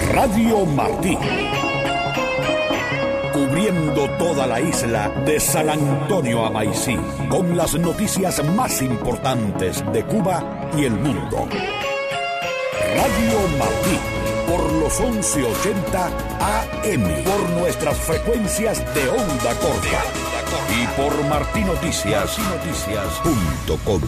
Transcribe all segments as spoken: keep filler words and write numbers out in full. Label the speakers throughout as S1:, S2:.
S1: Radio Martí. Cubriendo toda la isla de San Antonio a Maicí, con las noticias más importantes de Cuba y el mundo. Radio Martí, por los once ochenta A M, por nuestras frecuencias de onda corta y por martí noticias punto com.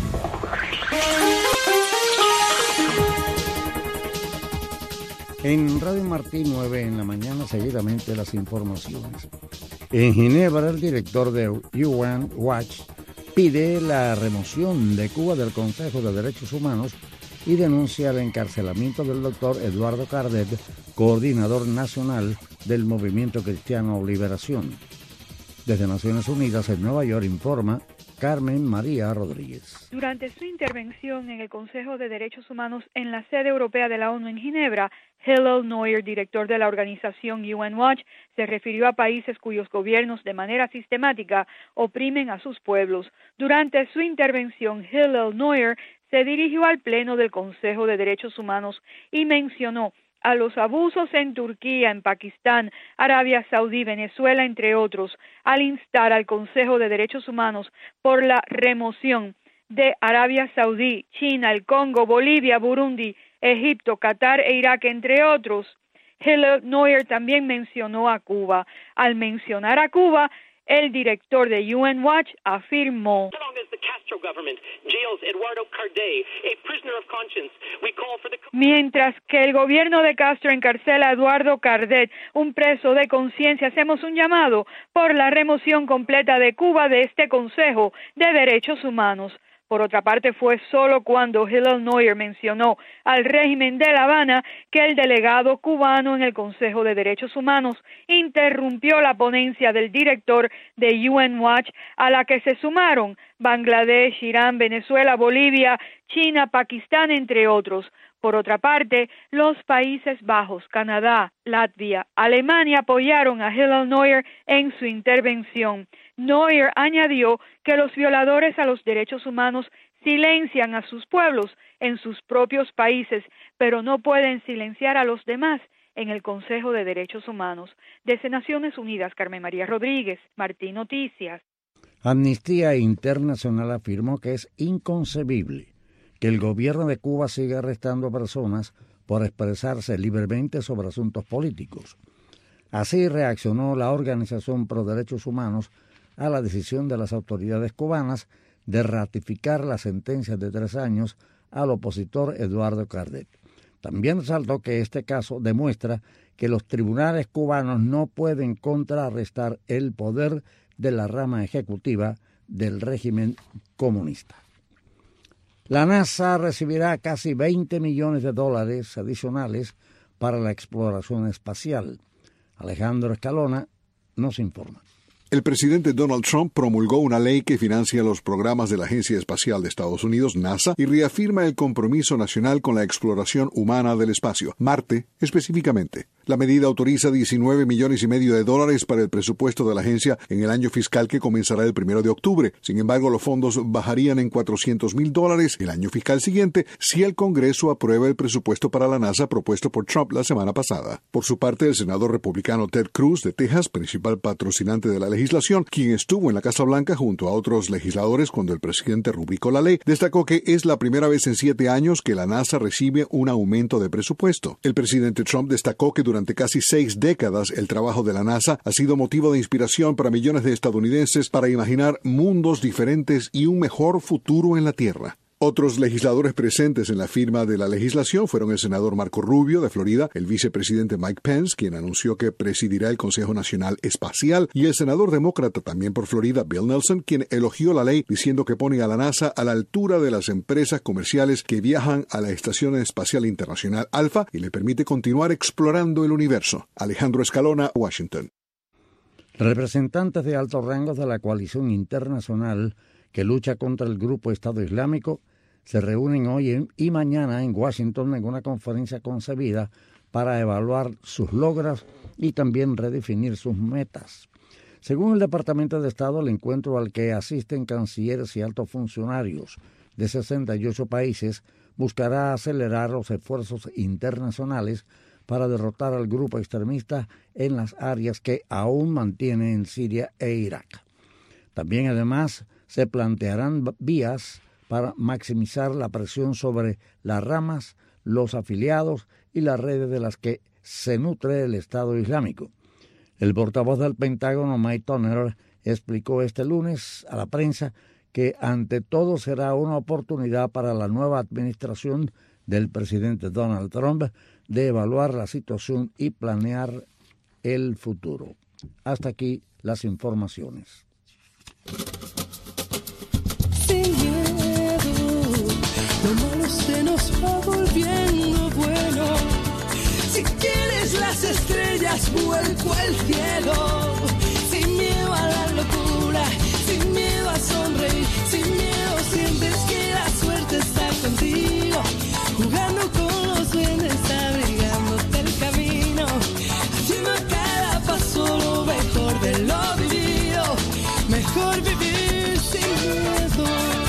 S2: En Radio Martí nueve en la mañana, seguidamente las informaciones. En Ginebra, el director de Human Watch pide la remoción de Cuba del Consejo de Derechos Humanos y denuncia el encarcelamiento del doctor Eduardo Cardet, coordinador nacional del Movimiento Cristiano Liberación. Desde Naciones Unidas en Nueva York informa Carmen María Rodríguez.
S3: Durante su intervención en el Consejo de Derechos Humanos en la sede europea de la ONU en Ginebra, Hillel Neuer, director de la organización U N Watch, se refirió a países cuyos gobiernos de manera sistemática oprimen a sus pueblos. Durante su intervención, Hillel Neuer se dirigió al Pleno del Consejo de Derechos Humanos y mencionó a los abusos en Turquía, en Pakistán, Arabia Saudí, Venezuela, entre otros, al instar al Consejo de Derechos Humanos por la remoción de Arabia Saudí, China, el Congo, Bolivia, Burundi, Egipto, Qatar e Irak, entre otros. Hillel Neuer también mencionó a Cuba. Al mencionar a Cuba, el director de U N Watch afirmó: mientras que el gobierno de Castro encarcela a Eduardo Cardet, un preso de conciencia, hacemos un llamado por la remoción completa de Cuba de este Consejo de Derechos Humanos. Por otra parte, fue solo cuando Hillel Neuer mencionó al régimen de La Habana que el delegado cubano en el Consejo de Derechos Humanos interrumpió la ponencia del director de U N Watch, a la que se sumaron Bangladesh, Irán, Venezuela, Bolivia, China, Pakistán, entre otros. Por otra parte, los Países Bajos, Canadá, Latvia, Alemania apoyaron a Hillel Neuer en su intervención. Neuer añadió que los violadores a los derechos humanos silencian a sus pueblos en sus propios países, pero no pueden silenciar a los demás en el Consejo de Derechos Humanos. Desde Naciones Unidas, Carmen María Rodríguez, Martí Noticias.
S2: Amnistía Internacional afirmó que es inconcebible que el gobierno de Cuba siga arrestando a personas por expresarse libremente sobre asuntos políticos. Así reaccionó la Organización Pro Derechos Humanos a la decisión de las autoridades cubanas de ratificar la sentencia de tres años al opositor Eduardo Cardet. También resaltó que este caso demuestra que los tribunales cubanos no pueden contrarrestar el poder de la rama ejecutiva del régimen comunista. La NASA recibirá casi veinte millones de dólares adicionales para la exploración espacial. Alejandro Escalona nos informa.
S4: El presidente Donald Trump promulgó una ley que financia los programas de la Agencia Espacial de Estados Unidos, NASA, y reafirma el compromiso nacional con la exploración humana del espacio, Marte específicamente. La medida autoriza diecinueve millones y medio de dólares para el presupuesto de la agencia en el año fiscal que comenzará el primero de octubre. Sin embargo, los fondos bajarían en cuatrocientos mil dólares el año fiscal siguiente si el Congreso aprueba el presupuesto para la NASA propuesto por Trump la semana pasada. Por su parte, el senador republicano Ted Cruz de Texas, principal patrocinante de la legislación, quien estuvo en la Casa Blanca junto a otros legisladores cuando el presidente rubricó la ley, destacó que es la primera vez en siete años que la NASA recibe un aumento de presupuesto. El presidente Trump destacó que durante casi seis décadas el trabajo de la NASA ha sido motivo de inspiración para millones de estadounidenses para imaginar mundos diferentes y un mejor futuro en la Tierra. Otros legisladores presentes en la firma de la legislación fueron el senador Marco Rubio de Florida, el vicepresidente Mike Pence, quien anunció que presidirá el Consejo Nacional Espacial, y el senador demócrata también por Florida, Bill Nelson, quien elogió la ley diciendo que pone a la NASA a la altura de las empresas comerciales que viajan a la Estación Espacial Internacional Alpha y le permite continuar explorando el universo. Alejandro Escalona, Washington.
S2: Representantes de altos rangos de la coalición internacional que lucha contra el grupo Estado Islámico se reúnen hoy y mañana en Washington en una conferencia concebida para evaluar sus logros y también redefinir sus metas. Según el Departamento de Estado, el encuentro al que asisten cancilleres y altos funcionarios de sesenta y ocho países buscará acelerar los esfuerzos internacionales para derrotar al grupo extremista en las áreas que aún mantiene en Siria e Irak. También, además, se plantearán vías para maximizar la presión sobre las ramas, los afiliados y las redes de las que se nutre el Estado Islámico. El portavoz del Pentágono, Mike Turner, explicó este lunes a la prensa que ante todo será una oportunidad para la nueva administración del presidente Donald Trump de evaluar la situación y planear el futuro. Hasta aquí las informaciones.
S5: Sin miedo, lo malo se nos va volviendo bueno. Si quieres las estrellas, vuelco al cielo. Sin miedo a la locura, sin miedo a sonreír, sin miedo sientes que la suerte está contigo. Jugando con los duendes, abrigándote el camino, haciendo a cada paso lo mejor de lo vivido. Mejor vivir sin miedo.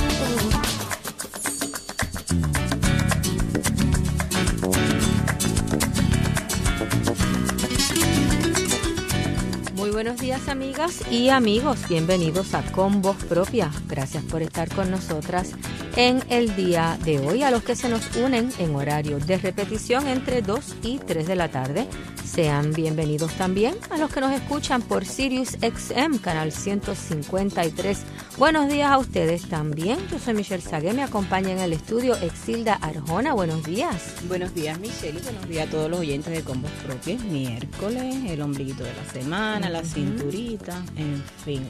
S6: Muy buenos días, amigas y amigos. Bienvenidos a Con Voz Propia. Gracias por estar con nosotras en el día de hoy. A los que se nos unen en horario de repetición entre dos y tres de la tarde, sean bienvenidos también a los que nos escuchan por Sirius X M, canal ciento cincuenta y tres. Buenos días a ustedes también. Yo soy Michelle Sagué, me acompaña en el estudio Exilda Arjona. Buenos días.
S7: Buenos días, Michelle, y buenos días a todos los oyentes de Con Voz Propia. Miércoles, el ombliguito de la semana, uh-huh. la cinturita, en fin.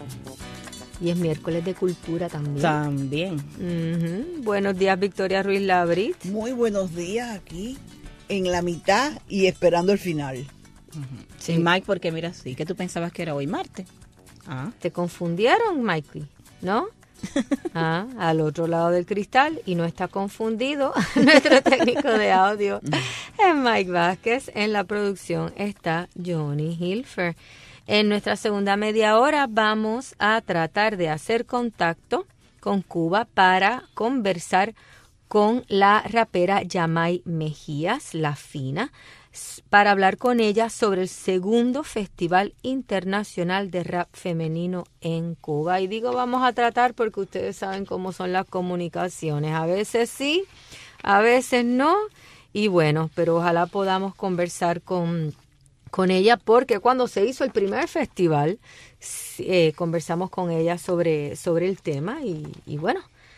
S6: Y es miércoles de cultura también.
S7: También.
S6: Uh-huh. Buenos días, Victoria Ruiz Labrit.
S8: Muy buenos días aquí, en la mitad y esperando el final.
S7: Uh-huh. Sí, Mike, porque mira, sí, que tú pensabas que era hoy martes. Ah.
S6: ¿Te confundieron, Mikey? ¿No? Ah, al otro lado del cristal, y no está confundido nuestro técnico de audio es Mike Vázquez. En la producción está Johnny Hilfer. En nuestra segunda media hora vamos a tratar de hacer contacto con Cuba para conversar con la rapera Yamai Mejías, La Fina, para hablar con ella sobre el segundo Festival Internacional de Rap Femenino en Cuba. Y digo vamos a tratar porque ustedes saben cómo son las comunicaciones. A veces sí, a veces no. Y bueno, pero ojalá podamos conversar con, con ella, porque cuando se hizo el primer festival, eh, conversamos con ella sobre, sobre el tema. Y, y bueno,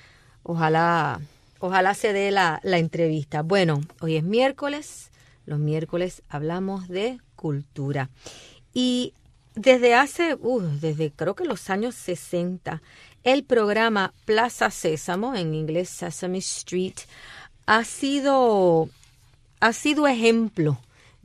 S6: ojalá, ojalá se dé la, la entrevista. Bueno, hoy es miércoles. Los miércoles hablamos de cultura. Y desde hace, uh, desde creo que los años sesenta, el programa Plaza Sésamo, en inglés Sesame Street, ha sido, ha sido ejemplo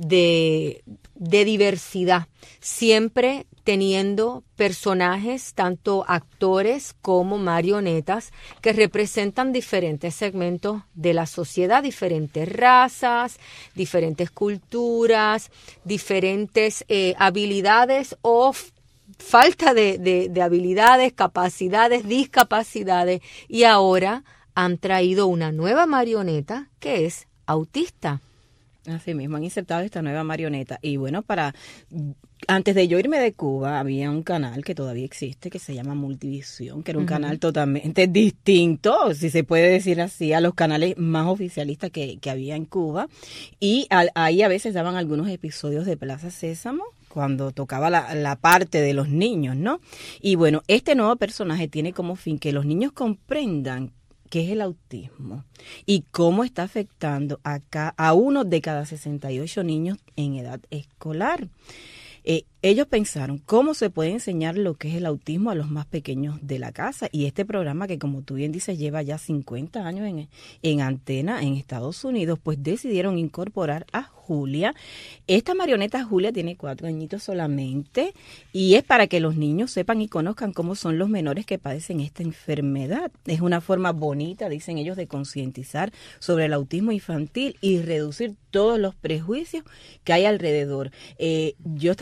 S6: de, de diversidad, siempre teniendo personajes, tanto actores como marionetas, que representan diferentes segmentos de la sociedad, diferentes razas, diferentes culturas, diferentes eh, habilidades o f- falta de, de, de habilidades, capacidades, discapacidades, y ahora han traído una nueva marioneta que es autista.
S7: Así mismo, han insertado esta nueva marioneta. Y bueno, para antes de yo irme de Cuba, había un canal que todavía existe, que se llama Multivisión, que era un uh-huh. canal totalmente distinto, si se puede decir así, a los canales más oficialistas que, que había en Cuba. Y al, ahí a veces daban algunos episodios de Plaza Sésamo, cuando tocaba la, la parte de los niños, ¿no? Y bueno, este nuevo personaje tiene como fin que los niños comprendan qué es el autismo y cómo está afectando a, ca- a uno de cada sesenta y ocho niños en edad escolar. Eh, ellos pensaron cómo se puede enseñar lo que es el autismo a los más pequeños de la casa, y este programa, que como tú bien dices lleva ya cincuenta años en, en antena en Estados Unidos, pues decidieron incorporar a Julia. Esta marioneta Julia tiene cuatro añitos solamente, y es para que los niños sepan y conozcan cómo son los menores que padecen esta enfermedad. Es una forma bonita, dicen ellos, de concientizar sobre el autismo infantil y reducir todos los prejuicios que hay alrededor. Eh, yo estaba comentando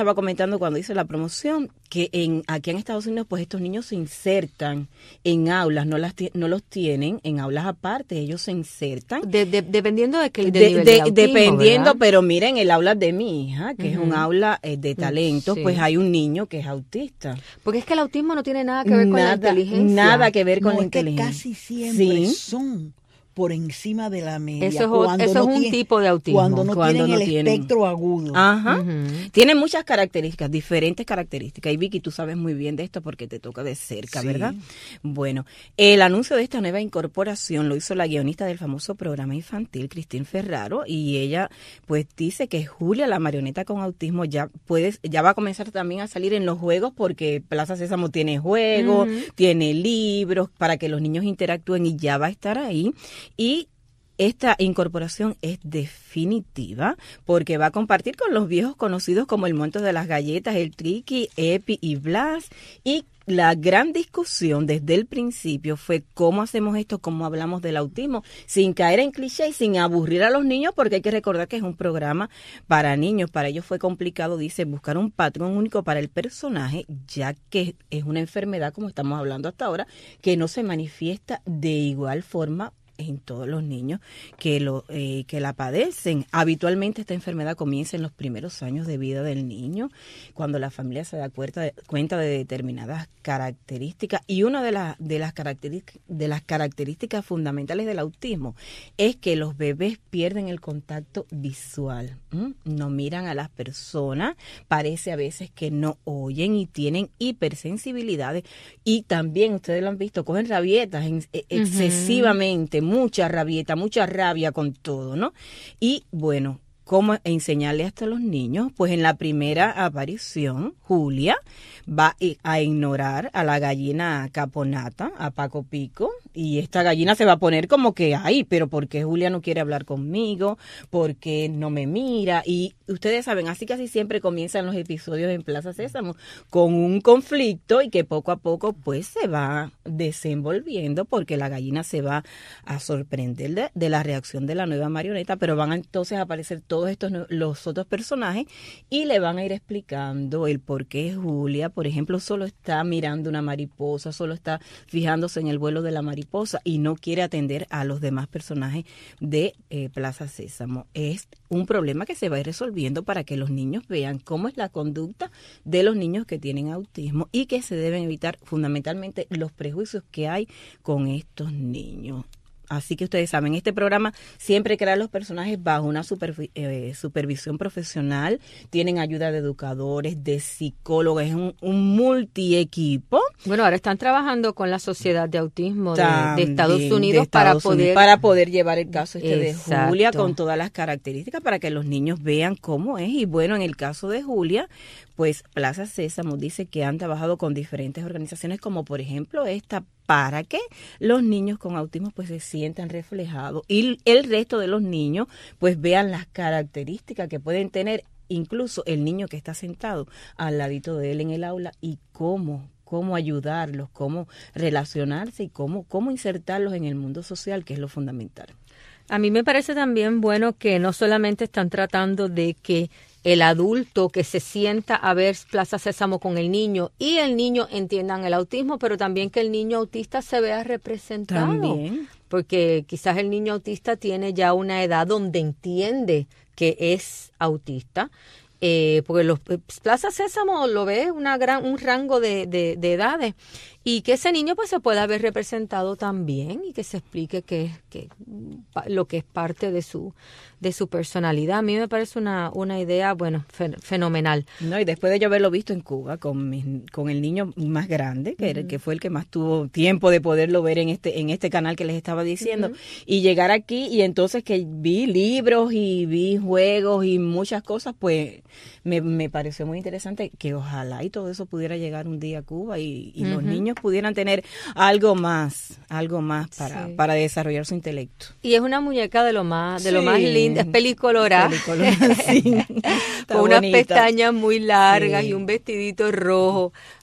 S7: comentando cuando hice la promoción que en aquí en Estados Unidos pues estos niños se insertan en aulas, no las no los tienen en aulas aparte, ellos se insertan.
S6: De, de, dependiendo de qué
S7: de,
S6: nivel
S7: de,
S6: de autismo,
S7: dependiendo,
S6: ¿verdad?
S7: pero miren el aula de mi hija, que uh-huh. es un aula eh, de talentos,
S6: sí.
S7: pues hay un niño que es autista.
S6: Porque es que el autismo no tiene nada que ver con
S7: nada,
S6: la inteligencia.
S7: Nada que ver con
S8: no,
S7: la
S8: es que
S7: inteligencia.
S8: casi siempre
S7: ¿Sí?
S8: son por encima de la media.
S6: Eso es, cuando eso no es un tiene, tipo de autismo.
S8: Cuando no
S7: cuando
S8: tienen
S7: no
S8: el
S7: tienen.
S8: espectro agudo.
S7: Ajá.
S6: Uh-huh.
S7: Tienen muchas características, diferentes características. Y Vicky, tú sabes muy bien de esto porque te toca de cerca,
S8: Sí.
S7: ¿verdad? Bueno, el anuncio de esta nueva incorporación lo hizo la guionista del famoso programa infantil, Cristín Ferraro, y ella pues dice que Julia, la marioneta con autismo, ya puede, ya va a comenzar también a salir en los juegos porque Plaza Sésamo tiene juegos, uh-huh. tiene libros para que los niños interactúen y ya va a estar ahí. Y esta incorporación es definitiva porque va a compartir con los viejos conocidos como el Monte de las Galletas, el Triqui, Epi y Blas. Y la gran discusión desde el principio fue cómo hacemos esto, cómo hablamos del autismo, sin caer en cliché y sin aburrir a los niños, porque hay que recordar que es un programa para niños. Para ellos fue complicado, dice, buscar un patrón único para el personaje, ya que es una enfermedad, como estamos hablando hasta ahora, que no se manifiesta de igual forma en todos los niños que lo eh, que la padecen. Habitualmente esta enfermedad comienza en los primeros años de vida del niño, cuando la familia se da cuenta de, cuenta de determinadas características, y una de las de las características de las características fundamentales del autismo es que los bebés pierden el contacto visual. ¿Mm? No miran a las personas, parece a veces que no oyen y tienen hipersensibilidades, y también ustedes lo han visto, cogen rabietas en, uh-huh. excesivamente, mucha rabieta, mucha rabia con todo, ¿no? Y bueno, ¿cómo enseñarle hasta a los niños? Pues en la primera aparición, Julia va a ignorar a la gallina Caponata, a Paco Pico, y esta gallina se va a poner como que, ay, pero ¿por qué Julia no quiere hablar conmigo? ¿Por qué no me mira? Y ustedes saben, así casi siempre comienzan los episodios en Plaza Sésamo, con un conflicto y que poco a poco pues se va desenvolviendo, porque la gallina se va a sorprender de, de la reacción de la nueva marioneta, pero van a entonces a aparecer todos estos los otros personajes y le van a ir explicando el por qué Julia, por ejemplo, solo está mirando una mariposa, solo está fijándose en el vuelo de la mariposa y no quiere atender a los demás personajes de eh, Plaza Sésamo. Es un problema que se va a ir resolviendo para que los niños vean cómo es la conducta de los niños que tienen autismo y que se deben evitar fundamentalmente los prejuicios que hay con estos niños. Así que ustedes saben, este programa siempre crea los personajes bajo una super, eh, supervisión profesional, tienen ayuda de educadores, de psicólogos, es un, un multi-equipo.
S6: Bueno, ahora están trabajando con la Sociedad de Autismo de,
S7: También,
S6: de Estados Unidos,
S7: de Estados
S6: para
S7: Unidos,
S6: poder
S7: para poder llevar el caso este
S6: Exacto.
S7: de Julia con todas las características para que los niños vean cómo es. Y bueno, en el caso de Julia, pues Plaza Sésamo dice que han trabajado con diferentes organizaciones, como por ejemplo esta, para que los niños con autismo pues se sientan reflejados y el resto de los niños pues vean las características que pueden tener incluso el niño que está sentado al ladito de él en el aula, y cómo cómo ayudarlos, cómo relacionarse y cómo cómo insertarlos en el mundo social, que es lo fundamental.
S6: A mí me parece también bueno que no solamente están tratando de que el adulto que se sienta a ver Plaza Sésamo con el niño y el niño entiendan el autismo, pero también que el niño autista se vea representado.
S7: También.
S6: Porque quizás el niño autista tiene ya una edad donde entiende que es autista. Eh, porque los Plaza Sésamo lo ve una gran un rango de, de, de edades, y que ese niño pues se pueda ver representado también y que se explique que, que lo que es parte de su de su personalidad. A mí me parece una una idea, bueno, fen- fenomenal.
S7: No, y después de yo haberlo visto en Cuba con mi, con el niño más grande, que, era, uh-huh. que fue el que más tuvo tiempo de poderlo ver en este en este canal que les estaba diciendo, uh-huh. y llegar aquí y entonces que vi libros y vi juegos y muchas cosas, pues me, me pareció muy interesante que ojalá y todo eso pudiera llegar un día a Cuba y, y uh-huh. los niños pudieran tener algo más, algo más para, sí. para desarrollar su intelecto.
S6: Y es una muñeca de lo más, de
S7: sí.
S6: lo más linda, es pelicolorada,
S7: Pelicolora, sí.
S6: con unas
S7: bonita.
S6: pestañas muy largas, sí. y un vestidito rojo.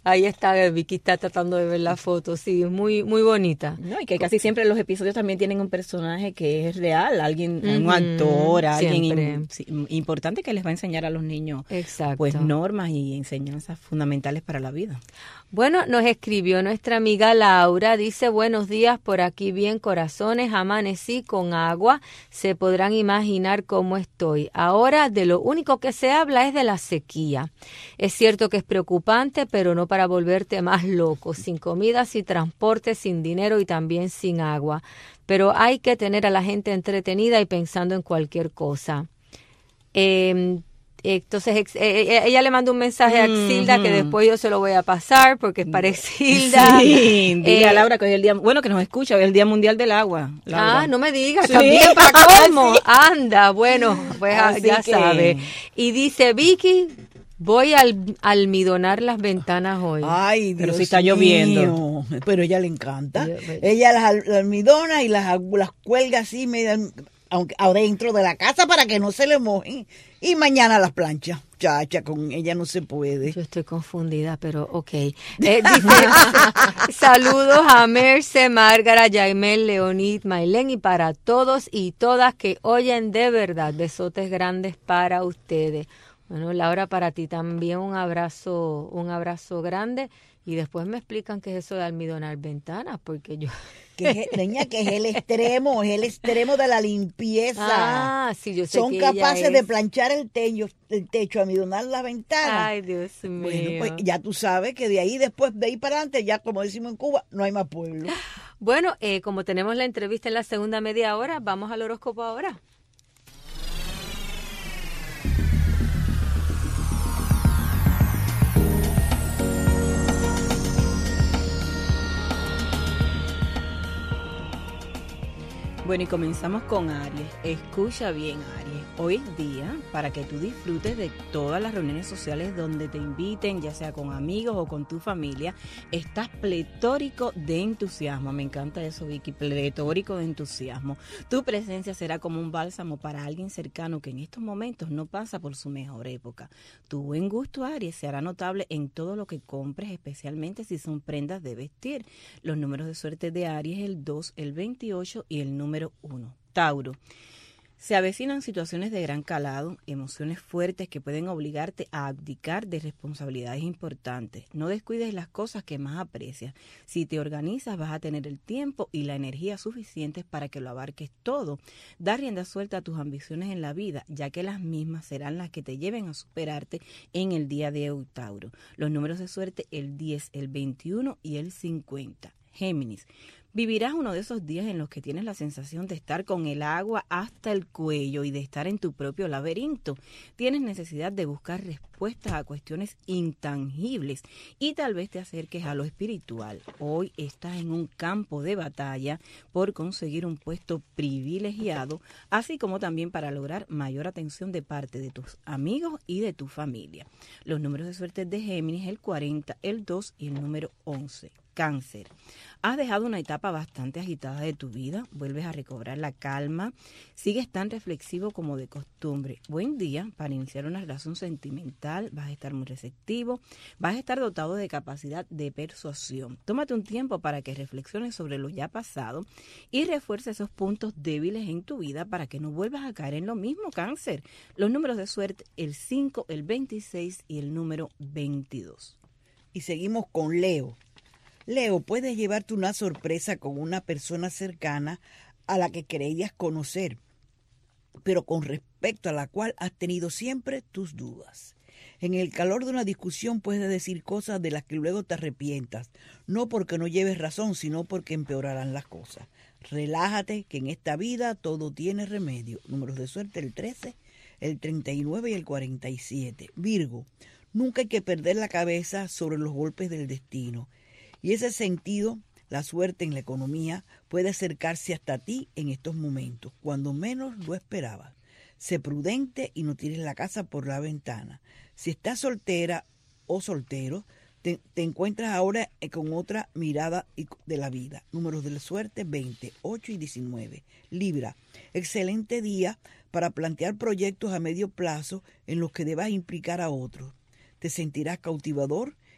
S6: Ahí está, Vicky está tratando de ver la foto, sí, muy muy bonita.
S7: No, y que casi siempre los episodios también tienen un personaje que es real, alguien, uh-huh, un actor, alguien in, sí, importante que les va a enseñar a los niños.
S6: Exacto.
S7: Pues normas y enseñanzas fundamentales para la vida.
S6: Bueno, nos escribió nuestra amiga Laura, dice, buenos días, por aquí bien corazones, amanecí con agua, se podrán imaginar cómo estoy. Ahora de lo único que se habla es de la sequía. Es cierto que es preocupante, pero no para volverte más loco, sin comida, sin transporte, sin dinero y también sin agua. Pero hay que tener a la gente entretenida y pensando en cualquier cosa. Eh, Entonces ella le mandó un mensaje a Exilda, mm-hmm, que después yo se lo voy a pasar porque es para Exilda.
S7: Sí, dile eh, a Laura que hoy es el día, bueno, que nos escucha, hoy es el Día Mundial del Agua. Laura.
S6: Ah, no me digas, sí, también para cómo. Sí. Anda, bueno, pues Así ya que... sabe. Y dice, Vicky, voy a al, almidonar las ventanas hoy.
S8: Ay, Dios
S7: Pero si está mío. lloviendo.
S8: Pero a ella le encanta. Yo, pero... Ella las, las almidona y las, las cuelga así, media, aunque adentro de la casa para que no se le mojen. Y mañana las planchas. Chacha, con ella no se puede.
S6: Yo estoy confundida, pero ok. Eh, dice, saludos a Merce, Márgara, Yaimel, Leonid, Mailén y para todos y todas que oyen de verdad. Besotes grandes para ustedes. Bueno, Laura, para ti también un abrazo, un abrazo grande. Y después me explican qué es eso de almidonar ventanas, porque yo...
S8: Que es, niña, que es el extremo, es el extremo de la limpieza.
S6: Ah, sí, yo sé
S8: Son
S6: que
S8: capaces
S6: es...
S8: de planchar el techo, el techo, almidonar la ventana.
S6: Ay, Dios mío.
S8: Bueno, pues ya tú sabes que de ahí, después de ahí para adelante, ya como decimos en Cuba, no hay más pueblo.
S6: Bueno, eh, como tenemos la entrevista en la segunda media hora, vamos al horóscopo ahora.
S7: Bueno, y comenzamos con Aries. Escucha bien, Aries. Hoy es día para que tú disfrutes de todas las reuniones sociales donde te inviten, ya sea con amigos o con tu familia. Estás pletórico de entusiasmo. Me encanta eso, Vicky, pletórico de entusiasmo. Tu presencia será como un bálsamo para alguien cercano que en estos momentos no pasa por su mejor época. Tu buen gusto, Aries, se hará notable en todo lo que compres, especialmente si son prendas de vestir. Los números de suerte de Aries, el dos, el veintiocho y el número uno. Tauro. Se avecinan situaciones de gran calado, emociones fuertes que pueden obligarte a abdicar de responsabilidades importantes. No descuides las cosas que más aprecias. Si te organizas, vas a tener el tiempo y la energía suficientes para que lo abarques todo. Da rienda suelta a tus ambiciones en la vida, ya que las mismas serán las que te lleven a superarte en el día de hoy, Tauro. Los números de suerte, el diez, el veintiuno y el cincuenta. Géminis. Vivirás uno de esos días en los que tienes la sensación de estar con el agua hasta el cuello y de estar en tu propio laberinto. Tienes necesidad de buscar respuestas a cuestiones intangibles y tal vez te acerques a lo espiritual. Hoy estás en un campo de batalla por conseguir un puesto privilegiado, así como también para lograr mayor atención de parte de tus amigos y de tu familia. Los números de suerte de Géminis, el cuarenta, el dos y el número once. Cáncer. Has dejado una etapa bastante agitada de tu vida, vuelves a recobrar la calma, sigues tan reflexivo como de costumbre. Buen día para iniciar una relación sentimental, vas a estar muy receptivo, vas a estar dotado de capacidad de persuasión. Tómate un tiempo para que reflexiones sobre lo ya pasado y refuerce esos puntos débiles en tu vida para que no vuelvas a caer en lo mismo, Cáncer. Los números de suerte, el cinco, el veintiséis y el número veintidós.
S8: Y seguimos con Leo. Leo, puedes llevarte una sorpresa con una persona cercana a la que creías conocer, pero con respecto a la cual has tenido siempre tus dudas. En el calor de una discusión puedes decir cosas de las que luego te arrepientas, no porque no lleves razón, sino porque empeorarán las cosas. Relájate, que en esta vida todo tiene remedio. Números de suerte, el trece, el treinta y nueve y el cuarenta y siete. Virgo, nunca hay que perder la cabeza sobre los golpes del destino. Y ese sentido, la suerte en la economía, puede acercarse hasta ti en estos momentos, cuando menos lo esperabas. Sé prudente y no tires la casa por la ventana. Si estás soltera o soltero, te, te encuentras ahora con otra mirada de la vida. Números de la suerte, veinte, ocho y diecinueve. Libra, excelente día para plantear proyectos a medio plazo en los que debas implicar a otros. Te sentirás cautivador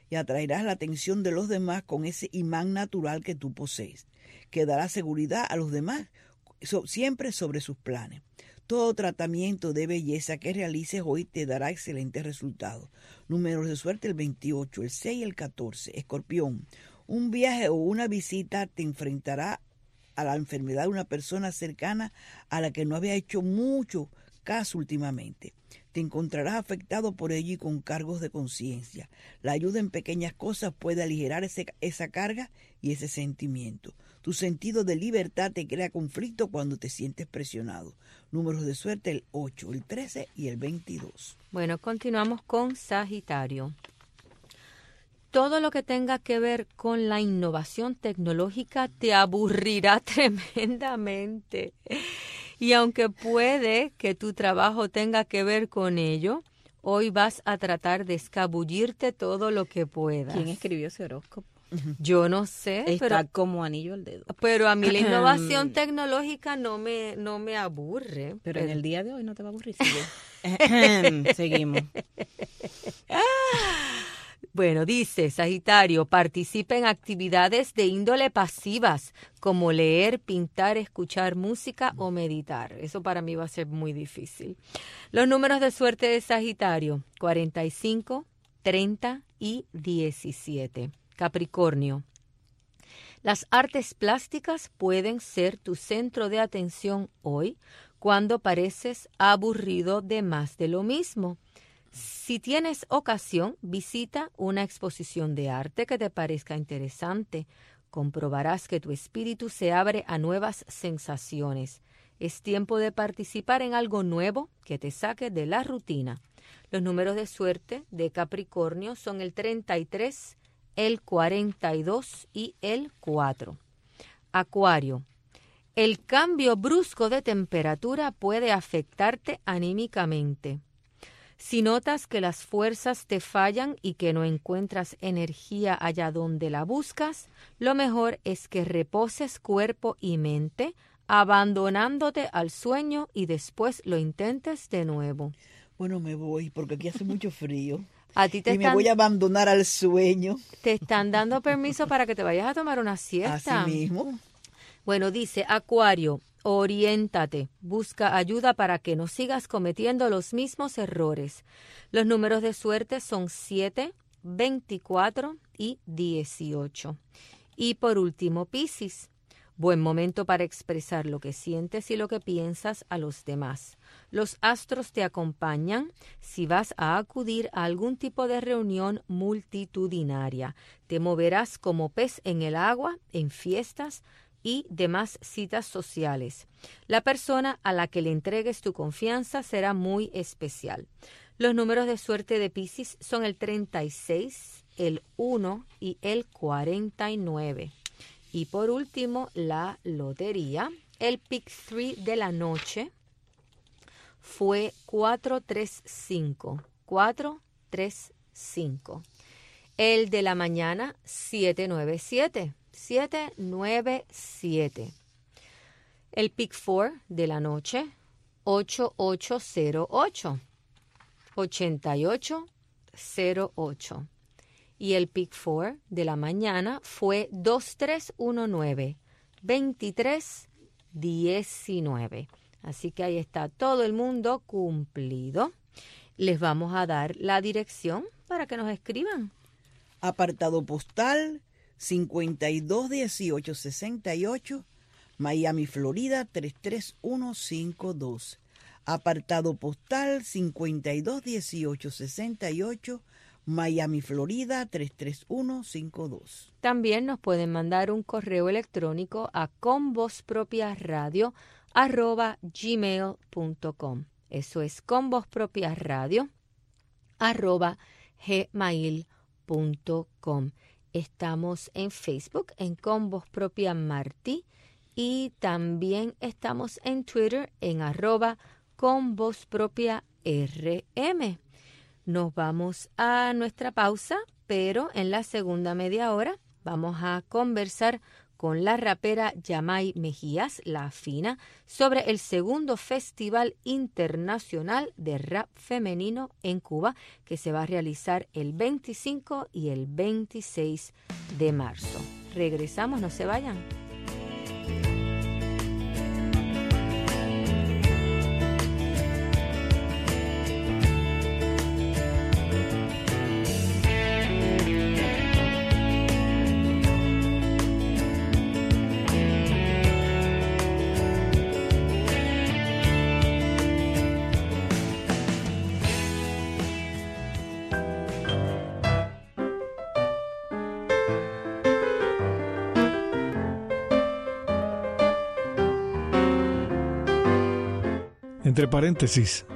S8: y atraerás la atención de los demás con ese imán natural que tú posees, que dará seguridad a los demás so, siempre sobre sus planes. Todo tratamiento de belleza que realices hoy te dará excelentes resultados. Números de suerte: el veintiocho, el seis y el catorce. Escorpión, un viaje o una visita te enfrentará a la enfermedad de una persona cercana a la que no había hecho mucho caso últimamente. Te encontrarás afectado por ello y con cargos de conciencia. La ayuda en pequeñas cosas puede aligerar ese, esa carga y ese sentimiento. Tu sentido de libertad te crea conflicto cuando te sientes presionado. Números de suerte: el ocho, el trece y el veintidós.
S6: Bueno, continuamos con Sagitario. Todo lo que tenga que ver con la innovación tecnológica te aburrirá tremendamente. Y aunque puede que tu trabajo tenga que ver con ello, hoy vas a tratar de escabullirte todo lo que puedas.
S7: ¿Quién escribió ese horóscopo?
S6: Yo no sé,
S7: Está
S6: pero
S7: como anillo al dedo.
S6: Pero a mí la innovación tecnológica no me no me aburre.
S7: Pero, pero en el día de hoy no te va a aburrir. Sigue. Seguimos.
S6: Bueno, dice Sagitario, participa en actividades de índole pasivas, como leer, pintar, escuchar música o meditar. Eso para mí va a ser muy difícil. Los números de suerte de Sagitario: cuarenta y cinco, treinta y diecisiete. Capricornio. Las artes plásticas pueden ser tu centro de atención hoy cuando pareces aburrido de más de lo mismo. Si tienes ocasión, visita una exposición de arte que te parezca interesante. Comprobarás que tu espíritu se abre a nuevas sensaciones. Es tiempo de participar en algo nuevo que te saque de la rutina. Los números de suerte de Capricornio son el treinta y tres, el cuarenta y dos y el cuatro. Acuario. El cambio brusco de temperatura puede afectarte anímicamente. Si notas que las fuerzas te fallan y que no encuentras energía allá donde la buscas, lo mejor es que reposes cuerpo y mente, abandonándote al sueño y después lo intentes de nuevo.
S8: Bueno, me voy porque aquí hace mucho frío.
S6: A ti te
S8: y
S6: están,
S8: me voy a abandonar al sueño.
S6: Te están dando permiso para que te vayas a tomar una siesta.
S8: Así mismo.
S6: Bueno, dice Acuario, oriéntate, busca ayuda para que no sigas cometiendo los mismos errores. Los números de suerte son siete, veinticuatro y dieciocho. Y por último, Piscis. Buen momento para expresar lo que sientes y lo que piensas a los demás. Los astros te acompañan si vas a acudir a algún tipo de reunión multitudinaria. Te moverás como pez en el agua, en fiestas y demás citas sociales. La persona a la que le entregues tu confianza será muy especial. Los números de suerte de Piscis son el treinta y seis, el uno y el cuarenta y nueve. Y por último, la lotería. El pick tres de la noche fue cuatro tres cinco. cuatro tres cinco. El de la mañana, siete nueve siete. siete nueve siete. El pick cuatro de la noche, ocho ocho cero ocho. ochenta y ocho cero ocho. Y el pick cuatro de la mañana fue dos tres uno nueve, veintitrés diecinueve. Así que ahí está todo el mundo cumplido. Les vamos a dar la dirección para que nos escriban.
S8: Apartado postal cincuenta y dos dieciocho sesenta y ocho, Miami, Florida tres tres uno cinco dos. Apartado postal cincuenta y dos dieciocho sesenta y ocho, Miami, Florida tres tres uno cinco dos.
S6: También nos pueden mandar un correo electrónico a convozpropiaradio arroba gmail punto com. Eso es convozpropiaradio arroba gmail punto com. Estamos en Facebook en Con Voz Propia Martí y también estamos en Twitter en arroba Con Voz Propia R M. Nos vamos a nuestra pausa, pero en la segunda media hora vamos a conversar con la rapera Yamai Mejías, La Fina, sobre el segundo Festival Internacional de Rap Femenino en Cuba, que se va a realizar el veinticinco y el veintiséis de marzo. Regresamos, no se vayan.
S9: Entre paréntesis,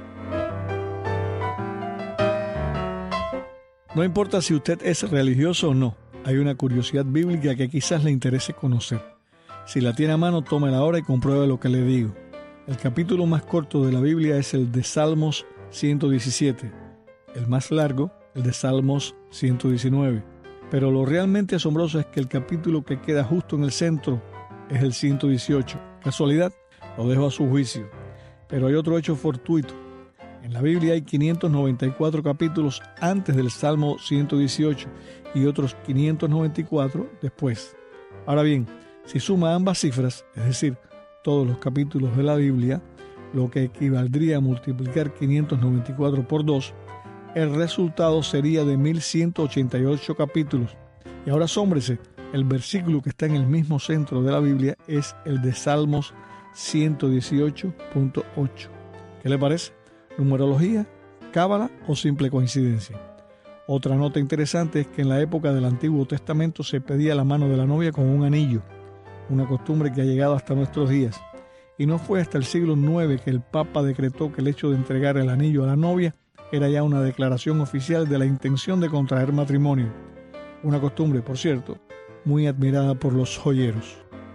S9: no importa si usted es religioso o no, hay una curiosidad bíblica que quizás le interese conocer. Si la tiene a mano, tómela ahora y compruebe lo que le digo. El capítulo más corto de la Biblia es el de Salmos ciento diecisiete, el más largo, el de Salmos ciento diecinueve. Pero lo realmente asombroso es que el capítulo que queda justo en el centro es el ciento dieciocho. ¿Casualidad? Lo dejo a su juicio. Pero hay otro hecho fortuito. En la Biblia hay quinientos noventa y cuatro capítulos antes del Salmo ciento dieciocho y otros quinientos noventa y cuatro después. Ahora bien, si suma ambas cifras, es decir, todos los capítulos de la Biblia, lo que equivaldría a multiplicar quinientos noventa y cuatro por dos, el resultado sería de mil ciento ochenta y ocho capítulos. Y ahora asómbrese, el versículo que está en el mismo centro de la Biblia es el de Salmos ciento dieciocho punto ocho. ¿Qué le parece? ¿Numerología, cábala o simple coincidencia? Otra nota interesante es que en la época del Antiguo Testamento se pedía la mano de la novia con un anillo, una costumbre que ha llegado hasta nuestros días. Y no fue hasta el siglo noveno que el Papa decretó que el hecho de entregar el anillo a la novia era ya una declaración oficial de la intención de contraer matrimonio. Una costumbre, por cierto, muy admirada por los joyeros.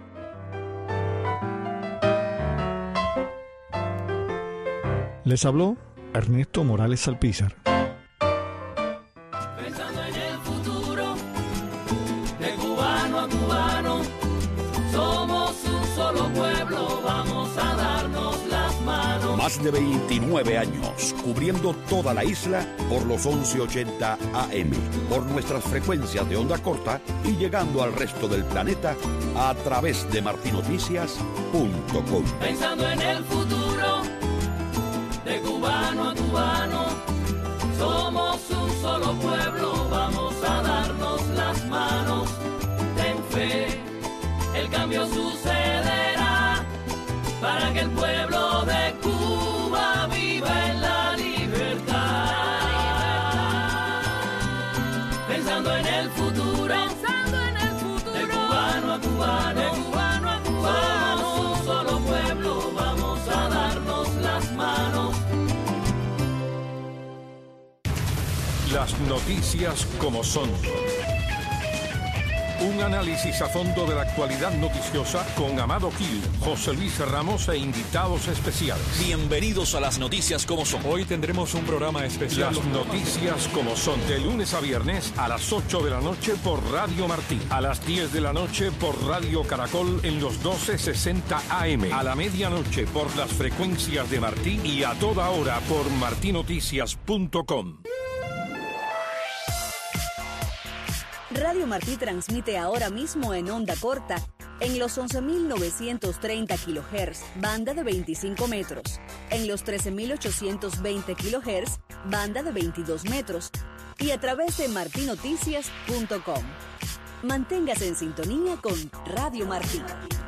S9: Les habló Ernesto Morales Salpízar.
S5: Pensando en el futuro, de cubano a cubano, somos un solo pueblo, vamos a darnos las manos.
S1: Más de veintinueve años cubriendo toda la isla por los once ochenta A M, por nuestras frecuencias de onda corta y llegando al resto del planeta a través de martinoticias punto com.
S5: Pensando en el futuro, de cubano a cubano, somos un solo pueblo, vamos a darnos las manos. Ten fe, el cambio sucederá, para que el pueblo de Cuba viva en la libertad. Pensando en el futuro, pensando en el futuro, de cubano a cubano, de cubano a cubano, somos un solo pueblo, vamos a darnos las manos.
S10: Las noticias como son. Un análisis a fondo de la actualidad noticiosa con Amado Gil, José Luis Ramos e invitados especiales.
S11: Bienvenidos a las noticias como son.
S10: Hoy tendremos un programa especial. Las noticias como son. De lunes a viernes a las ocho de la noche por Radio Martí. A las diez de la noche por Radio Caracol en los doce sesenta A M. A la medianoche por las frecuencias de Martí y a toda hora por martinoticias punto com.
S12: Radio Martí transmite ahora mismo en onda corta en los once mil novecientos treinta kilohertz, banda de veinticinco metros, en los trece mil ochocientos veinte kilohertz, banda de veintidós metros, y a través de martinoticias punto com. Manténgase en sintonía con Radio Martí.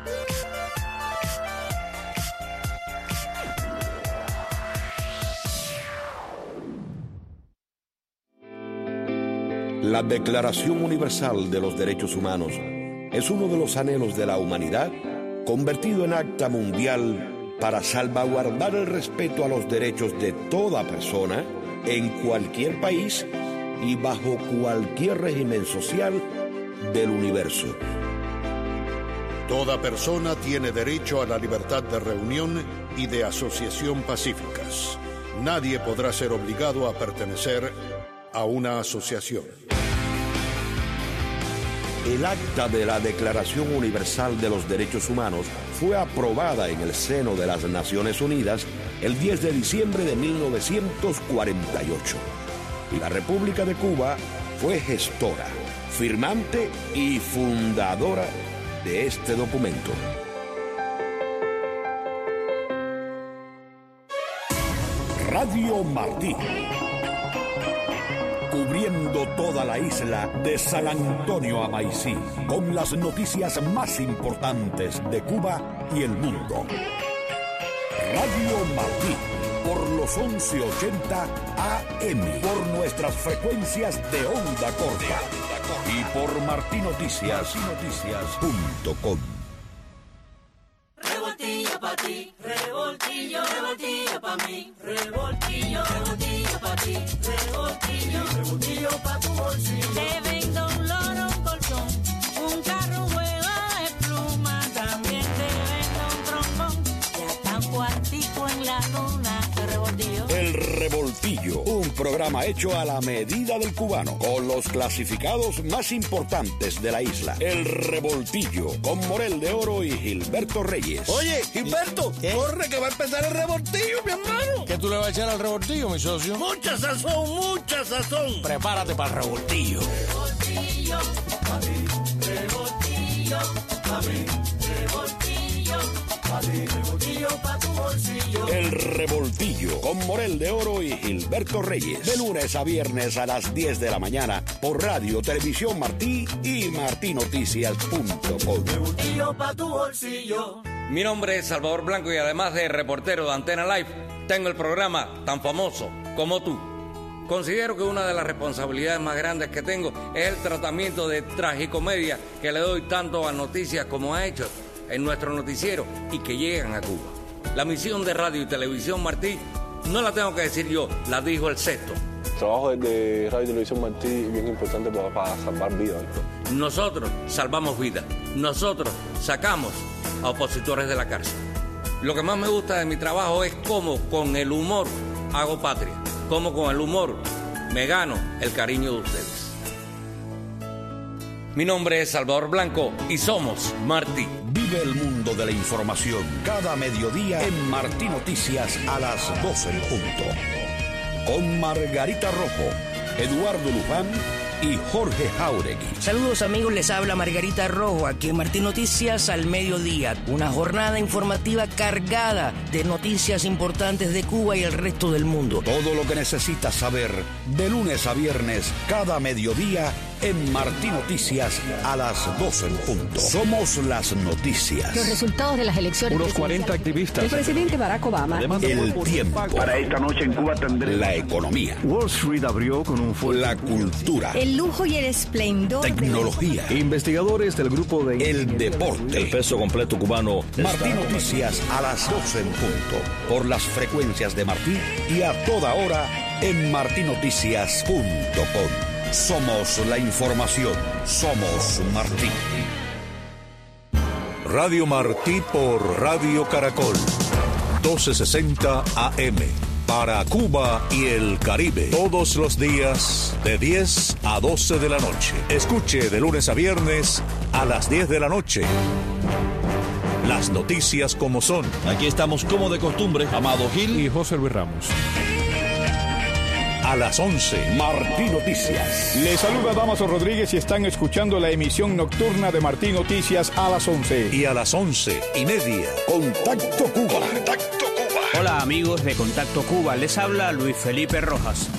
S1: La Declaración Universal de los Derechos Humanos es uno de los anhelos de la humanidad convertido en acta mundial para salvaguardar el respeto a los derechos de toda persona en cualquier país y bajo cualquier régimen social del universo.
S13: Toda persona tiene derecho a la libertad de reunión y de asociación pacíficas. Nadie podrá ser obligado a pertenecer a una asociación.
S1: El acta de la Declaración Universal de los Derechos Humanos fue aprobada en el seno de las Naciones Unidas el diez de diciembre de mil novecientos cuarenta y ocho. Y la República de Cuba fue gestora, firmante y fundadora de este documento. Radio Martí, cubriendo toda la isla de San Antonio a Maicí, con las noticias más importantes de Cuba y el mundo. Radio Martí, por los once ochenta A M, por nuestras frecuencias de onda corta y por martí noticias punto com.
S5: Revoltillo pa' ti, revoltillo, revoltillo pa' mí, revoltillo, revoltillo pa' ti, revoltillo, revoltillo pa' tu bolsillo. Te vendo un loro, un colchón, un carro, un juego de pluma, también te vendo un trombón y hasta un cuartico en la luna. Revoltillo.
S1: El Revoltillo, un programa hecho a la medida del cubano, con los clasificados más importantes de la isla. El Revoltillo, con Morel de Oro y Gilberto Reyes.
S14: Oye, Gilberto, ¿qué? Corre que va a empezar el Revoltillo, mi hermano.
S15: ¿Qué tú le vas a echar al Revoltillo, mi socio?
S14: Mucha sazón, mucha sazón.
S15: Prepárate para el Revoltillo.
S5: Revoltillo, pa' mí, revoltillo, pa' mí, revoltillo, pa' mí, revoltillo pa' tu bolsillo.
S1: El Revoltillo, con Morel de Oro y Gilberto Reyes. De lunes a viernes a las diez de la mañana por Radio Televisión Martí y martí noticias punto com.
S5: Revoltillo pa' tu bolsillo.
S16: Mi nombre es Salvador Blanco y además de reportero de Antena Live, tengo el programa tan famoso como tú. Considero que una de las responsabilidades más grandes que tengo es el tratamiento de tragicomedia que le doy tanto a Noticias como a Hechos en nuestro noticiero y que llegan a Cuba. La misión de Radio y Televisión Martí no la tengo que decir yo, la dijo el sexto.
S17: El trabajo de Radio y Televisión Martí es bien importante para, para salvar vidas.
S16: Nosotros salvamos vidas, nosotros sacamos a opositores de la cárcel. Lo que más me gusta de mi trabajo es cómo con el humor hago patria, cómo con el humor me gano el cariño de ustedes. Mi nombre es Salvador Blanco y somos Martí.
S1: Vive el mundo de la información cada mediodía en Martí Noticias a las doce en punto. Con Margarita Rojo, Eduardo Luján y Jorge Jauregui.
S18: Saludos amigos, les habla Margarita Rojo aquí en Martí Noticias al mediodía. Una jornada informativa cargada de noticias importantes de Cuba y el resto del mundo.
S1: Todo lo que necesitas saber de lunes a viernes cada mediodía en Martí Noticias a las doce en punto. Somos las noticias.
S19: Los resultados de las elecciones.
S1: Unos cuarenta activistas.
S19: El presidente Barack Obama.
S1: Además, el tiempo.
S20: Para esta noche en Cuba tendré
S1: la economía.
S20: Wall Street abrió con un fuerte.
S1: La cultura.
S19: El lujo y el esplendor.
S1: Tecnología.
S20: De... Investigadores del grupo de.
S1: El deporte.
S20: El peso completo cubano.
S1: Martí Noticias a las doce en punto. Por las frecuencias de Martí y a toda hora en martí noticias punto com. Somos la información. Somos Martí.
S21: Radio Martí por Radio Caracol. doce sesenta A M. Para Cuba y el Caribe. Todos los días de diez a doce de la noche. Escuche de lunes a viernes a las diez de la noche. Las noticias como son.
S22: Aquí estamos como de costumbre. Amado Gil
S23: y José Luis Ramos.
S21: A las once,
S1: Martí Noticias.
S23: Les saluda Damaso Rodríguez y están escuchando la emisión nocturna de Martí Noticias a las once.
S21: Y a las once y media,
S1: Contacto Cuba. Contacto Cuba.
S24: Hola amigos de Contacto Cuba, les habla Luis Felipe Rojas.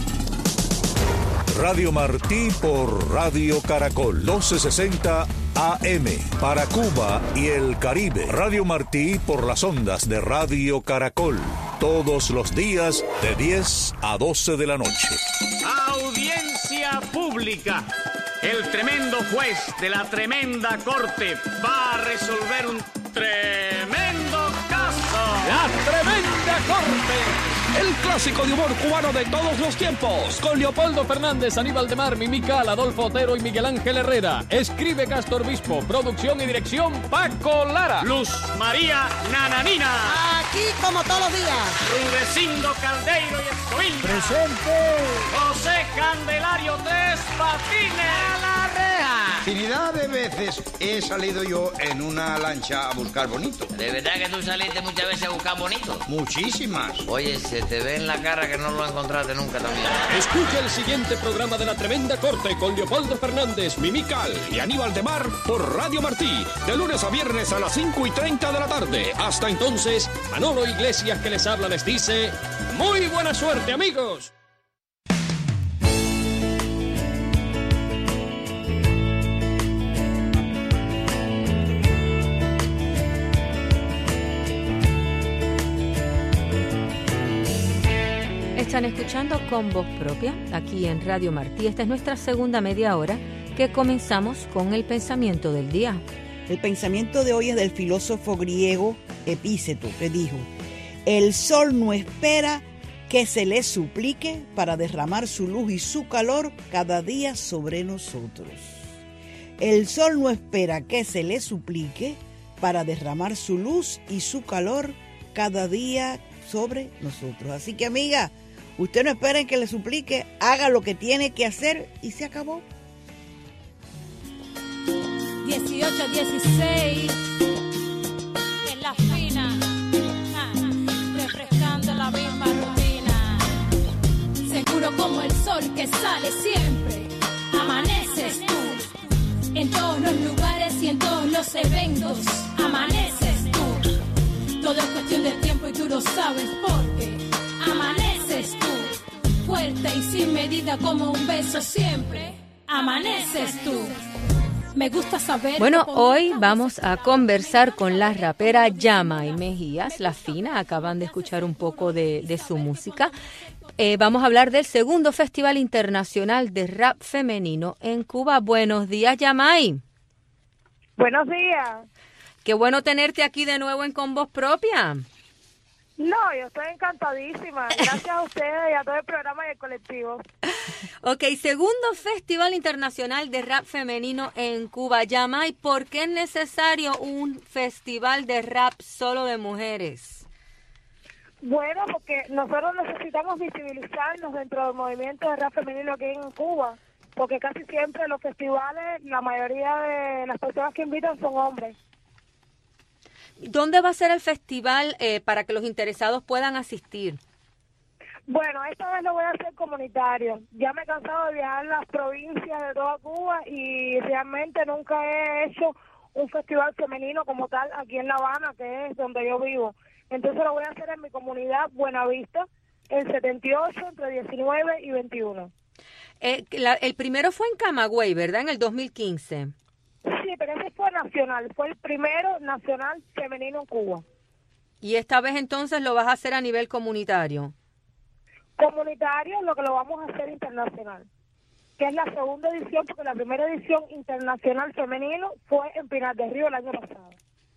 S21: Radio Martí por Radio Caracol, doce sesenta A M. Para Cuba y el Caribe. Radio Martí por las ondas de Radio Caracol. Todos los días de diez a doce de la noche.
S25: Audiencia pública. El tremendo juez de la tremenda corte va a resolver un tremendo caso.
S26: La tremenda corte. El clásico de humor cubano de todos los tiempos. Con Leopoldo Fernández, Aníbal de Mar, Mimical, Adolfo Otero y Miguel Ángel Herrera. Escribe Castor Bispo. Producción y dirección Paco Lara.
S25: Luz María Nananina.
S27: Aquí como todos los días.
S25: Rudecindo Caldeiro y Escoilla.
S27: Presente.
S25: José Candelario Tres Patines.
S27: A la reja.
S25: Trinidad
S2: cantidad de veces he salido yo en una lancha a buscar bonito.
S3: ¿De verdad que tú saliste muchas veces a buscar bonito?
S2: Muchísimas.
S3: Oye, se te ve en la cara que no lo encontraste nunca también.
S26: Escucha el siguiente programa de La Tremenda Corte con Leopoldo Fernández, Mimical y Aníbal de Mar por Radio Martí, de lunes a viernes a las cinco y treinta de la tarde. Hasta entonces, Manolo Iglesias que les habla les dice, ¡muy buena suerte, amigos!
S4: Están escuchando Con Voz Propia, aquí en Radio Martí. Esta es nuestra segunda media hora, que comenzamos con el pensamiento del día.
S6: El pensamiento de hoy es del filósofo griego Epíceto, que dijo: el sol no espera que se le suplique para derramar su luz y su calor cada día sobre nosotros. El sol no espera que se le suplique para derramar su luz y su calor cada día sobre nosotros. Así que, amiga, usted no esperen que le suplique, haga lo que tiene que hacer y se acabó.
S7: dieciocho dieciséis en la fina, ah, refrescando la misma rutina. Seguro como el sol que sale siempre, amaneces tú. En todos los lugares y en todos los eventos, amaneces tú. Todo es cuestión de tiempo y tú lo sabes porque amaneces tú. Fuerte y sin medida como un beso siempre, amaneces tú. Me gusta saber.
S4: Bueno, hoy vamos a conversar con la rapera Yamai Mejías, La Fina. Acaban de escuchar un poco de, de su música. Eh, vamos a hablar del segundo Festival Internacional de Rap Femenino en Cuba. Buenos días, Yamai.
S8: Buenos días.
S4: Qué bueno tenerte aquí de nuevo en Con Voz Propia.
S8: No, yo estoy encantadísima. Gracias a ustedes y a todo el programa y el colectivo.
S4: Ok, segundo Festival Internacional de Rap Femenino en Cuba. Yamai, ¿por qué es necesario un festival de rap solo de mujeres?
S8: Bueno, porque nosotros necesitamos visibilizarnos dentro del movimiento de rap femenino aquí en Cuba, porque casi siempre los festivales, la mayoría de las personas que invitan son hombres.
S4: ¿Dónde va a ser el festival eh, para que los interesados puedan asistir?
S8: Bueno, esta vez lo voy a hacer comunitario. Ya me he cansado de viajar las provincias de toda Cuba y realmente nunca he hecho un festival femenino como tal aquí en La Habana, que es donde yo vivo. Entonces lo voy a hacer en mi comunidad Buenavista, el setenta y ocho, entre diecinueve y veintiuno.
S4: Eh, la, el primero fue en Camagüey, ¿verdad? En el dos mil quince.
S8: Sí, pero ese fue nacional, fue el primero nacional femenino en Cuba.
S4: ¿Y esta vez entonces lo vas a hacer a nivel comunitario?
S8: Comunitario, lo que lo vamos a hacer internacional, que es la segunda edición, porque la primera edición internacional femenino fue en Pinar del Río el año pasado.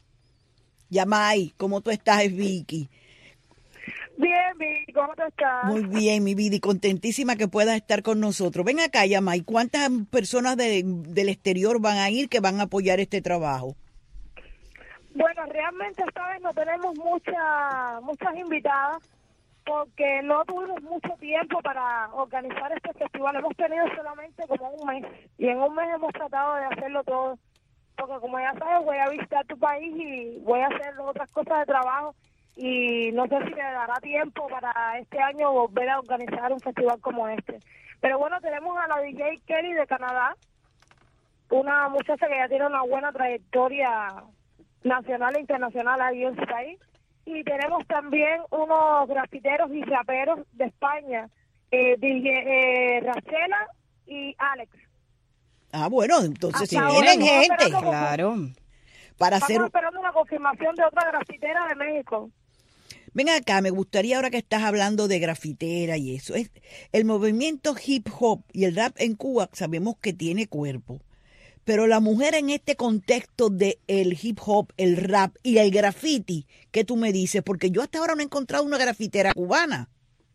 S6: Yamai, ¿cómo tú estás? Es Vicky.
S8: Bien, Vicky, ¿cómo tú estás?
S6: Muy bien, mi vida, y contentísima que puedas estar con nosotros. Ven acá, Yamai, ¿cuántas personas de, del exterior van a ir que van a apoyar este trabajo?
S8: Bueno, realmente esta vez no tenemos mucha, muchas invitadas, porque no tuvimos mucho tiempo para organizar este festival. Hemos tenido solamente como un mes, y en un mes hemos tratado de hacerlo todo, porque como ya sabes, voy a visitar tu país y voy a hacer otras cosas de trabajo, y no sé si me dará tiempo para este año volver a organizar un festival como este. Pero bueno, tenemos a la D J Kelly de Canadá, una muchacha que ya tiene una buena trayectoria nacional e internacional ahí en su país. Y tenemos también unos grafiteros y raperos de España, eh, D J eh, Rachela y Alex.
S6: Ah, bueno, entonces si
S8: Hasta
S6: vienen
S8: ahora,
S6: gente,
S8: como-
S6: claro, para
S8: Estamos
S6: hacer...
S8: esperando una confirmación de otra grafitera de México.
S6: Ven acá, me gustaría ahora que estás hablando de grafitera y eso, es el movimiento hip hop y el rap en Cuba sabemos que tiene cuerpo, pero la mujer en este contexto de el hip hop, el rap y el graffiti, ¿qué tú me dices? Porque yo hasta ahora no he encontrado una grafitera cubana.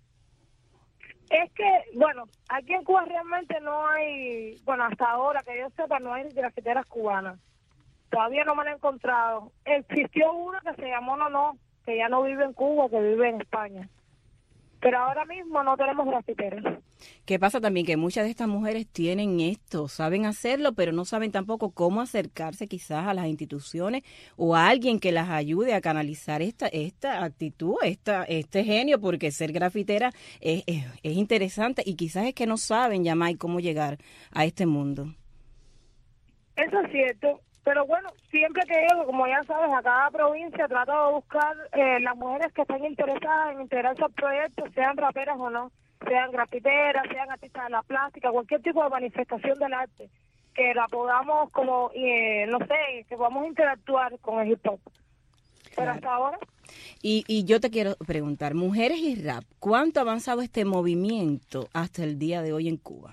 S8: Es que, bueno, aquí en Cuba realmente no hay, bueno, hasta ahora que yo sepa, no hay grafiteras cubanas. Todavía no me la he encontrado. Existió una que se llamó No No, que ya no vive en Cuba, que vive en España. pero ahora mismo no tenemos grafiteros.
S9: ¿Qué pasa también? Que muchas de estas mujeres tienen esto, saben hacerlo, pero no saben tampoco cómo acercarse quizás a las instituciones o a alguien que las ayude a canalizar esta esta actitud, esta este genio, porque ser grafitera es, es, es interesante y quizás es que no saben, Yamay, cómo llegar a este mundo.
S8: Eso es cierto, pero bueno, siempre que llego, como ya sabes, a cada provincia trato de buscar eh, las mujeres que estén interesadas en integrarse al proyecto, sean raperas o no, sean grafiteras, sean artistas de la plástica, cualquier tipo de manifestación del arte, que la podamos como, eh, no sé, que podamos interactuar con el hip hop. Pero
S9: claro.
S8: hasta ahora...
S9: Y, y yo te quiero preguntar, mujeres y rap, ¿cuánto ha avanzado este movimiento hasta el día de hoy en Cuba?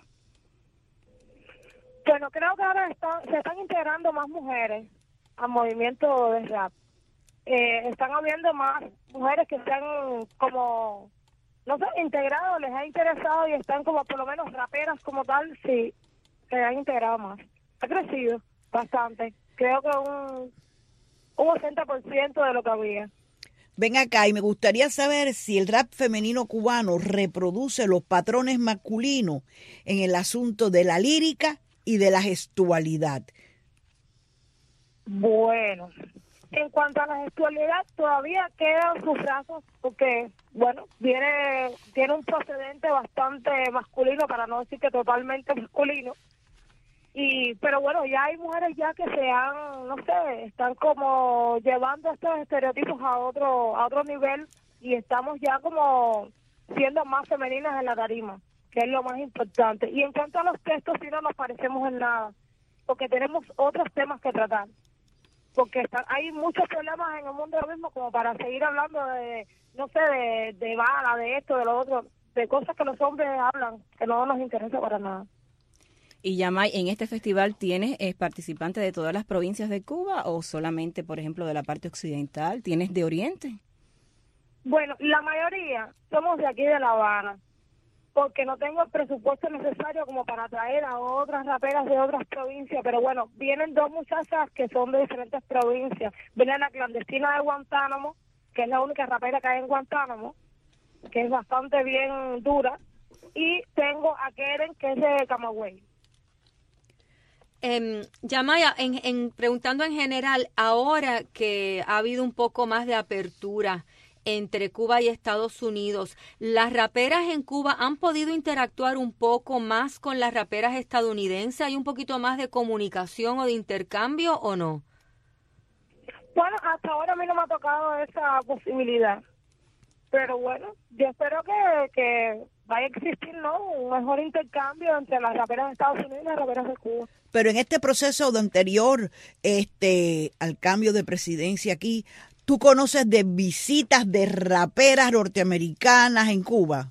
S8: Bueno, creo que ahora están, se están integrando más mujeres al movimiento de rap. Eh, están habiendo más mujeres que están como... no sé, integrados, les ha interesado y están como por lo menos raperas como tal, sí, se han integrado más. Ha crecido bastante, creo que un, un ochenta por ciento de lo que había.
S6: Ven acá, y me gustaría saber si el rap femenino cubano reproduce los patrones masculinos en el asunto de la lírica y de la gestualidad.
S8: Bueno, en cuanto a la gestualidad, todavía quedan sus rasgos porque, bueno, viene tiene un procedente bastante masculino, para no decir que totalmente masculino. Y pero bueno, ya hay mujeres ya que se han, no sé, están como llevando estos estereotipos a otro a otro nivel y estamos ya como siendo más femeninas en la tarima, que es lo más importante. Y en cuanto a los textos, sí no nos parecemos en nada, porque tenemos otros temas que tratar. Porque está, hay muchos problemas en el mundo ahora mismo como para seguir hablando de, no sé, de, de bala, de esto, de lo otro, de cosas que los hombres hablan, que no nos interesa para nada.
S9: Y Yamay, ¿en este festival tienes eh, participantes de todas las provincias de Cuba o solamente, por ejemplo, de la parte occidental? ¿Tienes de Oriente?
S8: Bueno, la mayoría somos de aquí de La Habana, porque no tengo el presupuesto necesario como para traer a otras raperas de otras provincias, pero bueno, vienen dos muchachas que son de diferentes provincias. Viene la clandestina de Guantánamo, que es la única rapera que hay en Guantánamo, que es bastante bien dura, y tengo a Keren, que es de Camagüey.
S4: Eh, Yamaya, en, en, preguntando en general, ahora que ha habido un poco más de apertura entre Cuba y Estados Unidos, ¿las raperas en Cuba han podido interactuar un poco más con las raperas estadounidenses? ¿Hay un poquito más de comunicación o de intercambio o no?
S8: Bueno, hasta ahora a mí no me ha tocado esa posibilidad. Pero bueno, yo espero que, que vaya a existir, ¿no?, un mejor intercambio entre las raperas de Estados Unidos y las raperas de Cuba.
S6: Pero en este proceso de anterior este, al cambio de presidencia aquí, ¿tú conoces de visitas de raperas norteamericanas en Cuba?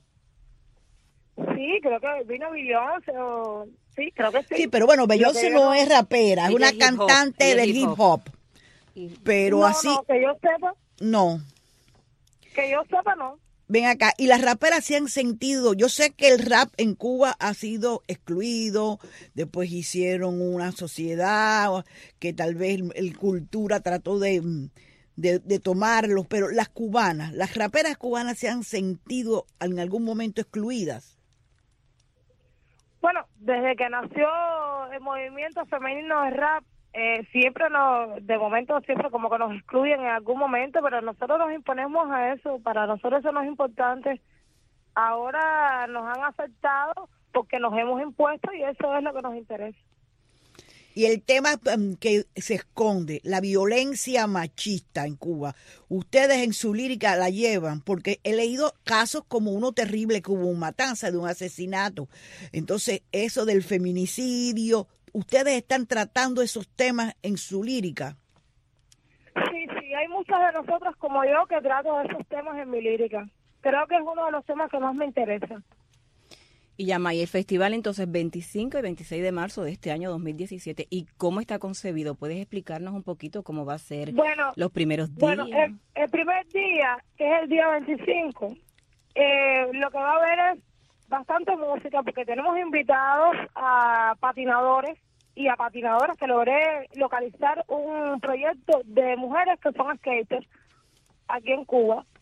S8: Sí, creo que vino Beyoncé, o... sí, creo que sí.
S6: Sí, pero bueno, Beyoncé no es rapera, es una
S4: hip
S6: cantante del hip hop. Pero
S8: no,
S6: así...
S8: No, que yo sepa.
S6: No.
S8: Que yo sepa, no.
S6: Ven acá, y las raperas se han sentido, yo sé que el rap en Cuba ha sido excluido, después hicieron una sociedad que tal vez el, el cultura trató de, de, de tomarlos, pero las cubanas, las raperas cubanas se han sentido en algún momento excluidas.
S8: Bueno, desde que nació el movimiento femenino de rap, Eh, siempre nos, de momento siempre como que nos excluyen en algún momento, pero nosotros nos imponemos a eso, para nosotros eso no es importante. Ahora nos han aceptado porque nos hemos impuesto y eso es lo que nos interesa.
S6: Y el tema um, que se esconde, la violencia machista en Cuba, ustedes en su lírica la llevan, porque he leído casos como uno terrible, que hubo una matanza de un asesinato, entonces eso del feminicidio, ¿ustedes están tratando esos temas en su lírica?
S8: Sí, sí, hay muchas de nosotras como yo que trato de esos temas en mi lírica. Creo que es uno de los temas que más me interesa.
S9: Y Yamay, el festival entonces veinticinco y veintiséis de marzo de este año dos mil diecisiete, ¿y cómo está concebido? ¿Puedes explicarnos un poquito cómo va a ser
S8: bueno,
S9: los primeros días?
S8: Bueno, el, el primer día, que es el día veinticinco, eh, lo que va a haber es bastante música, porque tenemos invitados a patinadores y a patinadoras, que logré localizar un proyecto de mujeres que son skaters aquí en Cuba,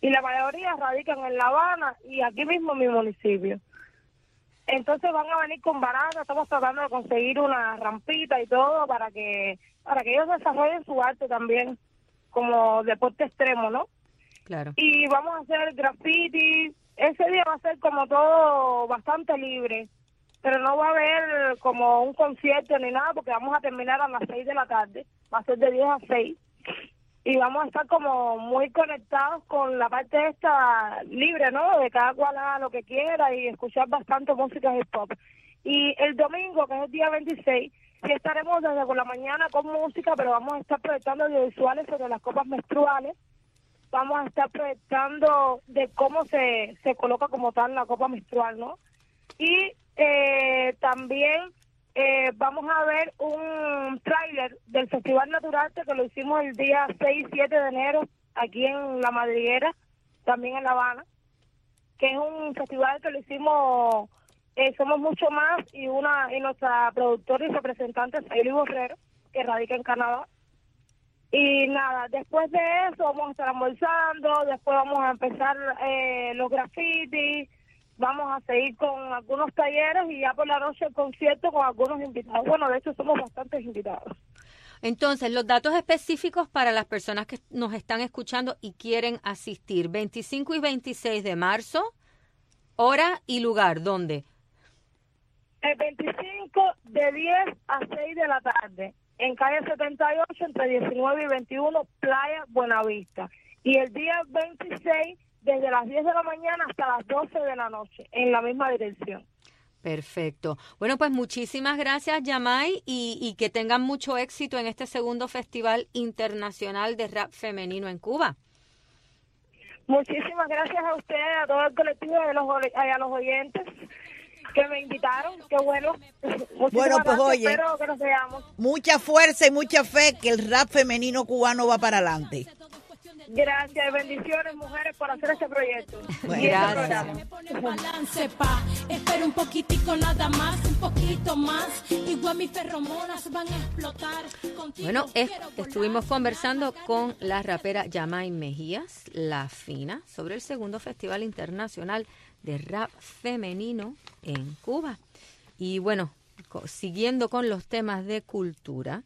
S8: y la mayoría radican en La Habana y aquí mismo en mi municipio. Entonces van a venir con baratas, estamos tratando de conseguir una rampita y todo para que para que ellos desarrollen su arte también como deporte extremo, ¿no?
S4: Claro.
S8: Y vamos a hacer graffiti. Ese día va a ser como todo bastante libre, pero no va a haber como un concierto ni nada porque vamos a terminar a las seis de la tarde, va a ser de diez a seis. Y vamos a estar como muy conectados con la parte esta libre, ¿no? De cada cual haga lo que quiera y escuchar bastante música hip hop. Y el domingo, que es el día veintiséis, sí estaremos desde por la mañana con música, pero vamos a estar proyectando audiovisuales sobre las copas menstruales. Vamos a estar proyectando de cómo se, se coloca como tal la copa menstrual, ¿no? Y eh, también... Eh, vamos a ver un tráiler del Festival Natural que lo hicimos el día seis y siete de enero aquí en La Madriguera, también en La Habana, que es un festival que lo hicimos eh, Somos Mucho Más y una y nuestra productora y representante Sayuli Borrero, que radica en Canadá. Y nada, después de eso vamos a estar almorzando, después vamos a empezar eh, los grafitis. Vamos a seguir con algunos talleres y ya por la noche el concierto con algunos invitados. Bueno, de hecho somos bastantes invitados.
S4: Entonces, los datos específicos para las personas que nos están escuchando y quieren asistir. veinticinco y veintiséis de marzo, hora y lugar, ¿dónde?
S8: El veinticinco de diez a seis de la tarde, en calle setenta y ocho, entre diecinueve y veintiuno, Playa Buenavista. Y el día veintiséis, desde las diez de la mañana hasta las doce de la noche, en la misma dirección.
S4: Perfecto. Bueno, pues muchísimas gracias, Yamai, y, y que tengan mucho éxito en este segundo Festival Internacional de Rap Femenino en Cuba.
S8: Muchísimas gracias a ustedes, a todo el colectivo y a los, a los oyentes que me invitaron. Qué bueno. Muchísimas
S6: bueno, pues
S8: gracias.
S6: oye,
S8: Espero que nos veamos.
S6: Mucha fuerza y mucha fe que el rap femenino cubano va para adelante.
S8: Gracias y bendiciones, mujeres, por hacer este proyecto.
S6: Bueno,
S4: gracias.
S7: Me pone balance, pa. Espera un poquitico nada más, un poquito más. Igual mis ferromonas van a explotar. Contigo
S4: Bueno, es,
S7: quiero volar.
S4: estuvimos conversando con la rapera Yamai Mejías, La Fina, sobre el segundo Festival Internacional de Rap Femenino en Cuba. Y bueno, co- siguiendo con los temas de cultura,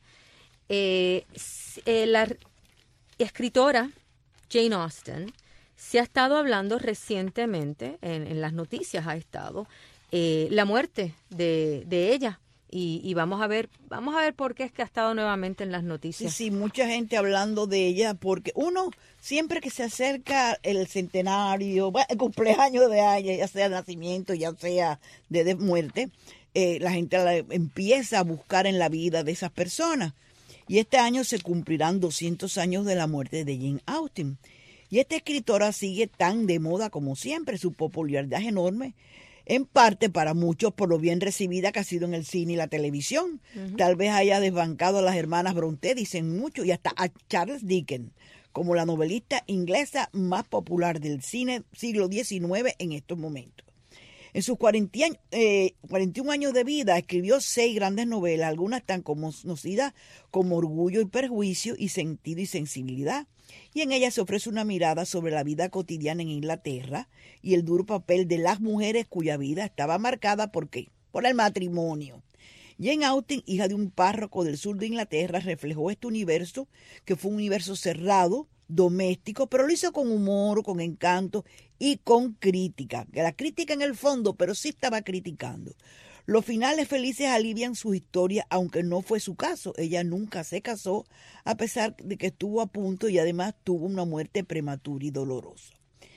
S4: eh, s- eh, la r- escritora Jane Austen se ha estado hablando recientemente, en, en las noticias ha estado, eh, la muerte de, de ella. Y, y vamos a ver vamos a ver por qué es que ha estado nuevamente en las noticias.
S6: Sí, sí, mucha gente hablando de ella, porque uno, siempre que se acerca el centenario, bueno, el cumpleaños de ella, ya sea de nacimiento, ya sea de, de muerte, eh, la gente la, empieza a buscar en la vida de esas personas. Y este año se cumplirán doscientos años de la muerte de Jane Austen. Y esta escritora sigue tan de moda como siempre, su popularidad es enorme, en parte para muchos por lo bien recibida que ha sido en el cine y la televisión. Uh-huh. Tal vez haya desbancado a las hermanas Brontë, dicen mucho, y hasta a Charles Dickens, como la novelista inglesa más popular del cine siglo diecinueve en estos momentos. En sus cuarenta, eh, cuarenta y un años de vida escribió seis grandes novelas, algunas tan conocidas como Orgullo y Perjuicio y Sentido y Sensibilidad. Y en ella se ofrece una mirada sobre la vida cotidiana en Inglaterra y el duro papel de las mujeres cuya vida estaba marcada ¿por qué? Por el matrimonio. Jane Austen, hija de un párroco del sur de Inglaterra, reflejó este universo, que fue un universo cerrado, doméstico, pero lo hizo con humor, con encanto y con crítica. Que la crítica en el fondo, pero sí estaba criticando. Los finales felices alivian su historia, aunque no fue su caso. Ella nunca se casó, a pesar de que estuvo a punto y además tuvo una muerte prematura y dolorosa.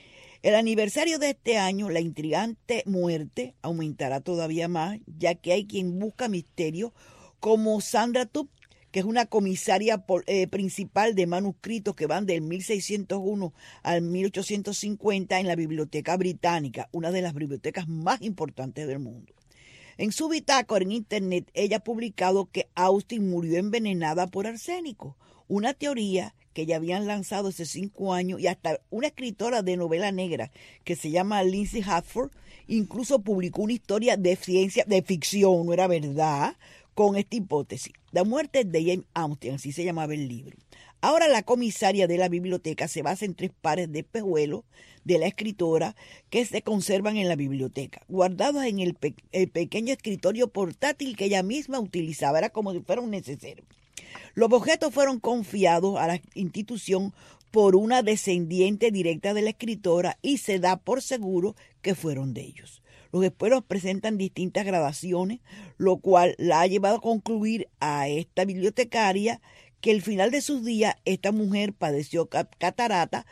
S6: El aniversario de este año, la intrigante muerte, aumentará todavía más, ya que hay quien busca misterio, como Sandra Tubb, que es una comisaria eh, principal de manuscritos que van del mil seiscientos uno al mil ochocientos cincuenta en la Biblioteca Británica, una de las bibliotecas más importantes del mundo. En su bitácora en internet, ella ha publicado que Austen murió envenenada por arsénico, una teoría que ya habían lanzado hace cinco años, y hasta una escritora de novela negra que se llama Lindsay Hartford incluso publicó una historia de ciencia, de ficción, no era verdad, con esta hipótesis. La muerte de Jane Austen, así se llamaba el libro. Ahora la comisaria de la biblioteca se basa en tres pares de espejuelos de la escritora que se conservan en la biblioteca, guardados en el, pe- el pequeño escritorio portátil que ella misma utilizaba. Era como si fuera un neceser. Los objetos fueron confiados a la institución por una descendiente directa de la escritora y se da por seguro que fueron de ellos. Los espejuelos presentan distintas gradaciones, lo cual la ha llevado a concluir a esta bibliotecaria que al final de sus días esta mujer padeció catarata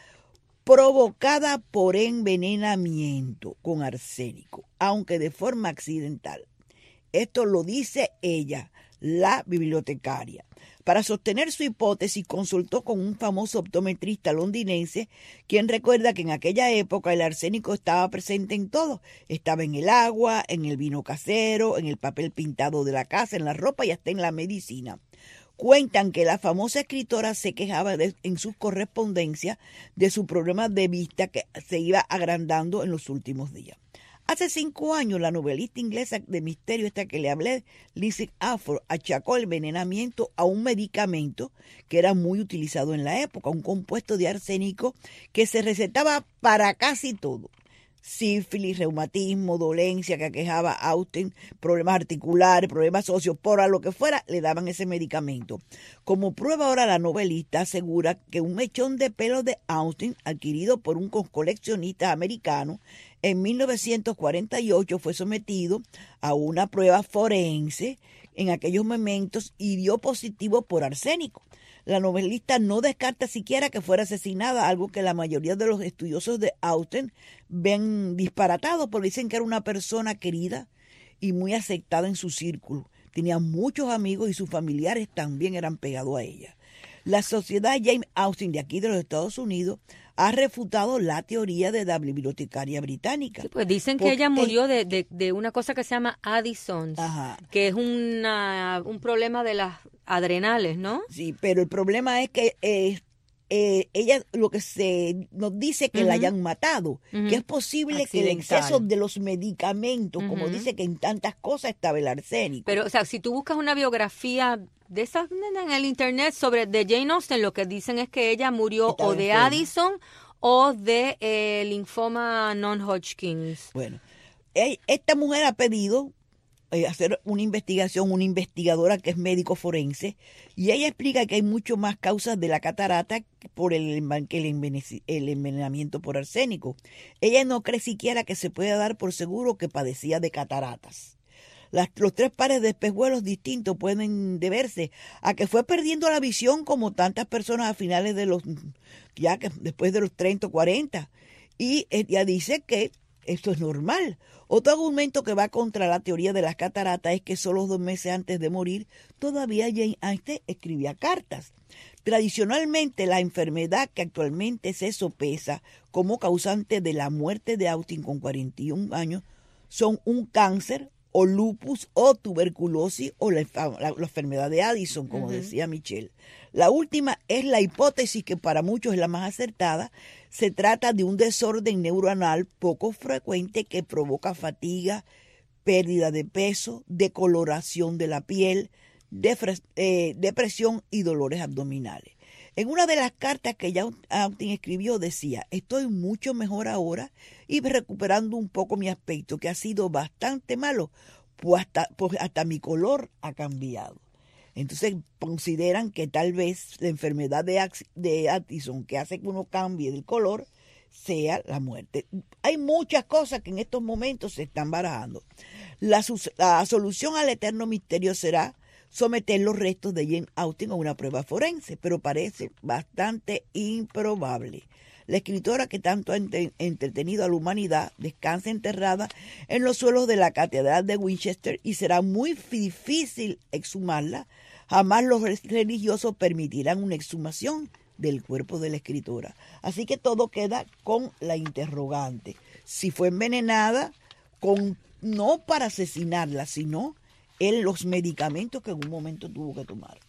S6: provocada por envenenamiento con arsénico, aunque de forma accidental. Esto lo dice ella, la bibliotecaria. Para sostener su hipótesis consultó con un famoso optometrista londinense, quien recuerda que en aquella época el arsénico estaba presente en todo. Estaba en el agua, en el vino casero, en el papel pintado de la casa, en la ropa y hasta en la medicina. Cuentan que la famosa escritora se quejaba de, en sus correspondencias de su problema de vista que se iba agrandando en los últimos días. Hace cinco años, la novelista inglesa de misterio esta que le hablé, Lizzie Afford, achacó el envenenamiento a un medicamento que era muy utilizado en la época, un compuesto de arsénico que se recetaba para casi todo. Sífilis, reumatismo, dolencia que aquejaba a Austen, problemas articulares, problemas socioporas, lo que fuera, le daban ese medicamento. Como prueba ahora la novelista asegura que un mechón de pelo de Austen, adquirido por un coleccionista americano, en mil novecientos cuarenta y ocho fue sometido a una prueba forense en aquellos momentos y dio positivo por arsénico. La novelista no descarta siquiera que fuera asesinada, algo que la mayoría de los estudiosos de Austen ven disparatado, porque dicen que era una persona querida y muy aceptada en su círculo. Tenía muchos amigos y sus familiares también eran pegados a ella. La Sociedad Jane Austen de aquí de los Estados Unidos ha refutado la teoría de la bibliotecaria británica.
S4: Sí, pues dicen que
S6: porque
S4: ella murió de, de, de una cosa que se llama Addison's,
S6: Ajá.
S4: que es una, un problema de las adrenales, ¿no?
S6: Sí, pero el problema es que eh, eh, ella lo que se nos dice que
S4: Uh-huh.
S6: la hayan matado,
S4: Uh-huh.
S6: que es posible que el
S4: Accidental.
S6: exceso de los medicamentos, como
S4: Uh-huh.
S6: dice que en tantas cosas estaba el arsénico.
S4: Pero, o sea, si tú buscas una biografía de esas en el internet sobre de Jane Austen, lo que dicen es que ella murió
S6: Estaba
S4: o de
S6: enferma.
S4: Addison o de eh, linfoma non-Hodgkins.
S6: Bueno, eh, esta mujer ha pedido eh, hacer una investigación, una investigadora que es médico forense, y ella explica que hay mucho más causas de la catarata por el, enven- que el, enveneci- el envenenamiento por arsénico. Ella no cree siquiera que se pueda dar por seguro que padecía de cataratas. Las, los tres pares de espejuelos distintos pueden deberse a que fue perdiendo la visión como tantas personas a finales de los, ya que después de los treinta o cuarenta. Y ella dice que esto es normal. Otro argumento que va contra la teoría de las cataratas es que solo dos meses antes de morir, todavía Jane Austen escribía cartas. Tradicionalmente, la enfermedad que actualmente se sopesa como causante de la muerte de Austen con cuarenta y un años son un cáncer, o lupus, o tuberculosis, o la, la, la enfermedad de Addison, como uh-huh. decía Michelle. La última es la hipótesis que para muchos es la más acertada. Se trata de un desorden neuronal poco frecuente que provoca fatiga, pérdida de peso, decoloración de la piel, defre- eh, depresión y dolores abdominales. En una de las cartas que ya Austen escribió decía: estoy mucho mejor ahora y recuperando un poco mi aspecto, que ha sido bastante malo, pues hasta, pues hasta mi color ha cambiado. Entonces consideran que tal vez la enfermedad de, de Addison, que hace que uno cambie del color, sea la muerte. Hay muchas cosas que en estos momentos se están barajando. La, la solución al eterno misterio será someter los restos de Jane Austen a una prueba forense, pero parece bastante improbable. La escritora que tanto ha entretenido a la humanidad descansa enterrada en los suelos de la Catedral de Winchester y será muy difícil exhumarla. Jamás los religiosos permitirán una exhumación del cuerpo de la escritora. Así que todo queda con la interrogante. Si fue envenenada, con, no para asesinarla, sino en los medicamentos que en un momento tuvo que tomar.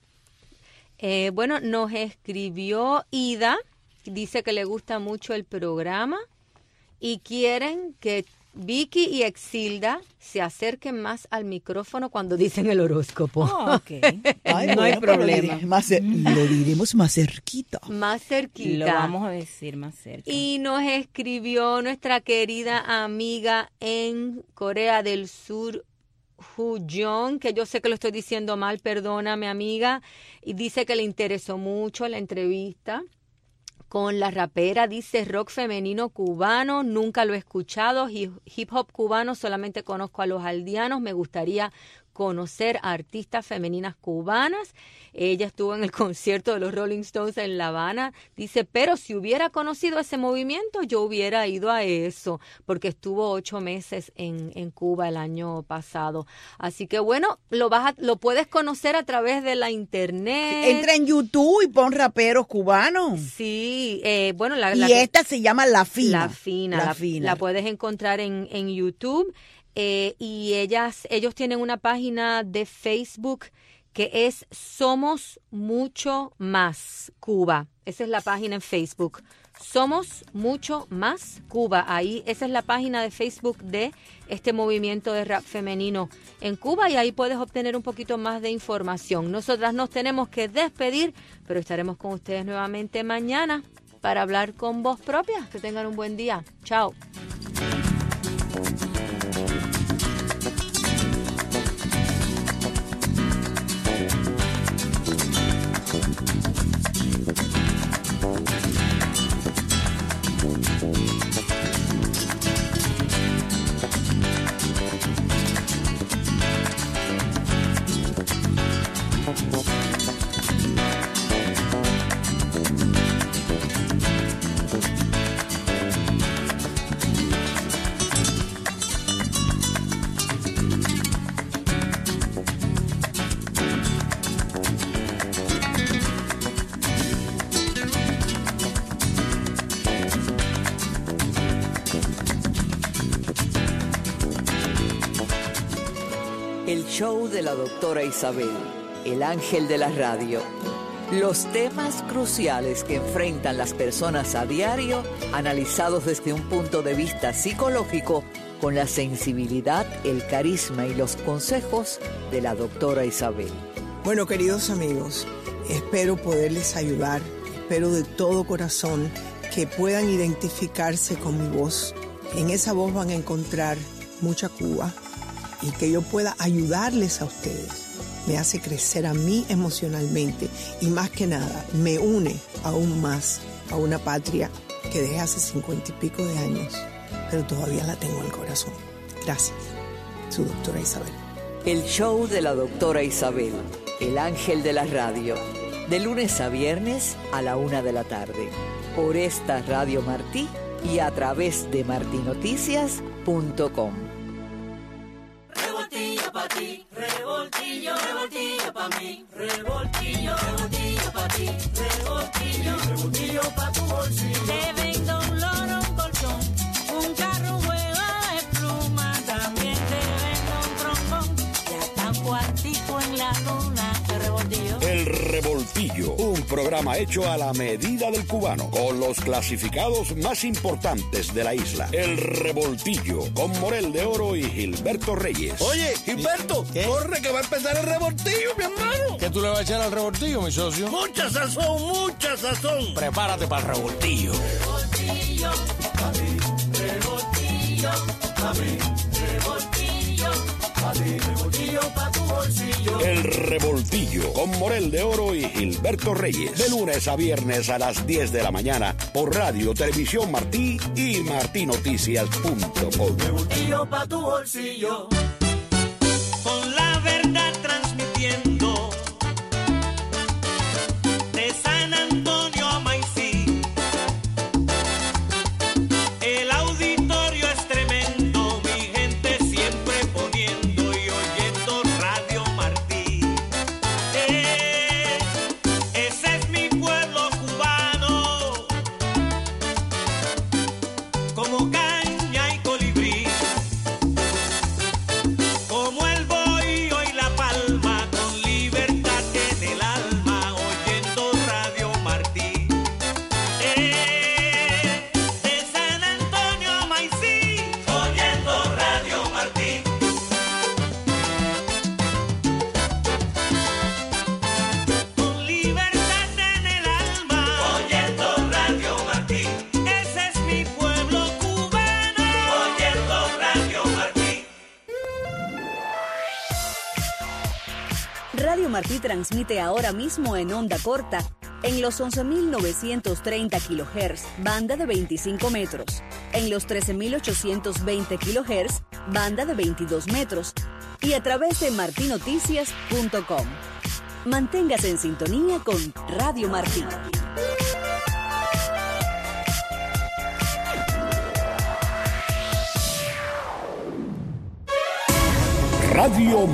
S4: Eh, bueno, nos escribió Ida, dice que le gusta mucho el programa y quieren que Vicky y Exilda se acerquen más al micrófono cuando dicen el horóscopo.
S9: Oh, ok.
S6: Ay,
S9: no
S6: bueno,
S9: hay
S6: pero lo
S9: problema.
S6: diré más cer- lo diremos más cerquita.
S4: Más cerquita.
S9: Lo vamos a decir más cerca.
S4: Y nos escribió nuestra querida amiga en Corea del Sur, Juyong, que yo sé que lo estoy diciendo mal, perdóname amiga, y dice que le interesó mucho la entrevista con la rapera, dice rock femenino cubano, nunca lo he escuchado, hip, hip hop cubano, solamente conozco a los aldeanos, me gustaría conocer a artistas femeninas cubanas. Ella estuvo en el concierto de los Rolling Stones en La Habana. Dice, pero si hubiera conocido ese movimiento, yo hubiera ido a eso, porque estuvo ocho meses en, en Cuba el año pasado. Así que bueno, lo vas a, lo puedes conocer a través de la internet.
S6: Entra en YouTube y pon raperos cubanos.
S4: Sí, eh, bueno, la,
S6: y
S4: la,
S6: esta se llama La Fina.
S4: La Fina,
S6: La
S4: la,
S6: Fina.
S4: la puedes encontrar en, en YouTube. Eh, y ellas, ellos tienen una página de Facebook que es Somos Mucho Más Cuba. Esa es la página en Facebook. Somos Mucho Más Cuba. Ahí, esa es la página de Facebook de este movimiento de rap femenino en Cuba y ahí puedes obtener un poquito más de información. Nosotras nos tenemos que despedir, pero estaremos con ustedes nuevamente mañana para hablar con voz propia. Que tengan un buen día. Chao.
S5: El show de la doctora Isabel, el ángel de la radio. Los temas cruciales que enfrentan las personas a diario, analizados desde un punto de vista psicológico, con la sensibilidad, el carisma y los consejos de la doctora Isabel.
S10: Bueno, queridos amigos, espero poderles ayudar, espero de todo corazón que puedan identificarse con mi voz. En esa voz van a encontrar mucha Cuba y que yo pueda ayudarles a ustedes. Me hace crecer a mí emocionalmente y más que nada me une aún más a una patria que dejé hace cincuenta y pico de años, pero todavía la tengo en el corazón. Gracias, su doctora Isabel.
S5: El show de la doctora Isabel, el ángel de la radio, de lunes a viernes a la una de la tarde, por esta Radio Martí y a través de martinoticias punto com.
S11: Revoltillo pa' ti, revoltillo, revoltillo pa' mí, revoltillo, revoltillo pa' ti, revoltillo, revoltillo pa' tu bolsillo. Te vendo un loro, un colchón, un carro, un juego de pluma, también te vendo un trombón, y hasta un cuartico en la luna, de revoltillo.
S1: El Revoltillo, un programa hecho a la medida del cubano, con los clasificados más importantes de la isla. El Revoltillo, con Morel de Oro y Gilberto Reyes.
S12: Oye, Gilberto, ¿qué? Corre que va a empezar el revoltillo, mi hermano.
S22: ¿Qué tú le vas a echar al revoltillo, mi socio?
S12: Mucha sazón, mucha sazón.
S22: Prepárate para el revoltillo.
S11: Revoltillo, pa' mí, revoltillo, pa' mí, revoltillo, pa' mí, revoltillo pa' tu bolsillo.
S1: El Revoltillo, con Morel de Oro y Gilberto Reyes. De lunes a viernes a las diez de la mañana por Radio Televisión Martí y martinoticias punto com.
S11: Revoltillo pa' tu bolsillo. Con la verdad transmitiendo de San Antonio a Maicí. El auditorio es tremendo, mi gente siempre poniendo y oyendo Radio Martí. Eh, ese es mi pueblo cubano, como caña y colibrí.
S13: Radio Martí transmite ahora mismo en onda corta en los once mil novecientos treinta kilohertz, banda de veinticinco metros, en los trece mil ochocientos veinte kilohertz, banda de veintidós metros, y a través de martinoticias punto com. Manténgase en sintonía con Radio Martí.
S1: Radio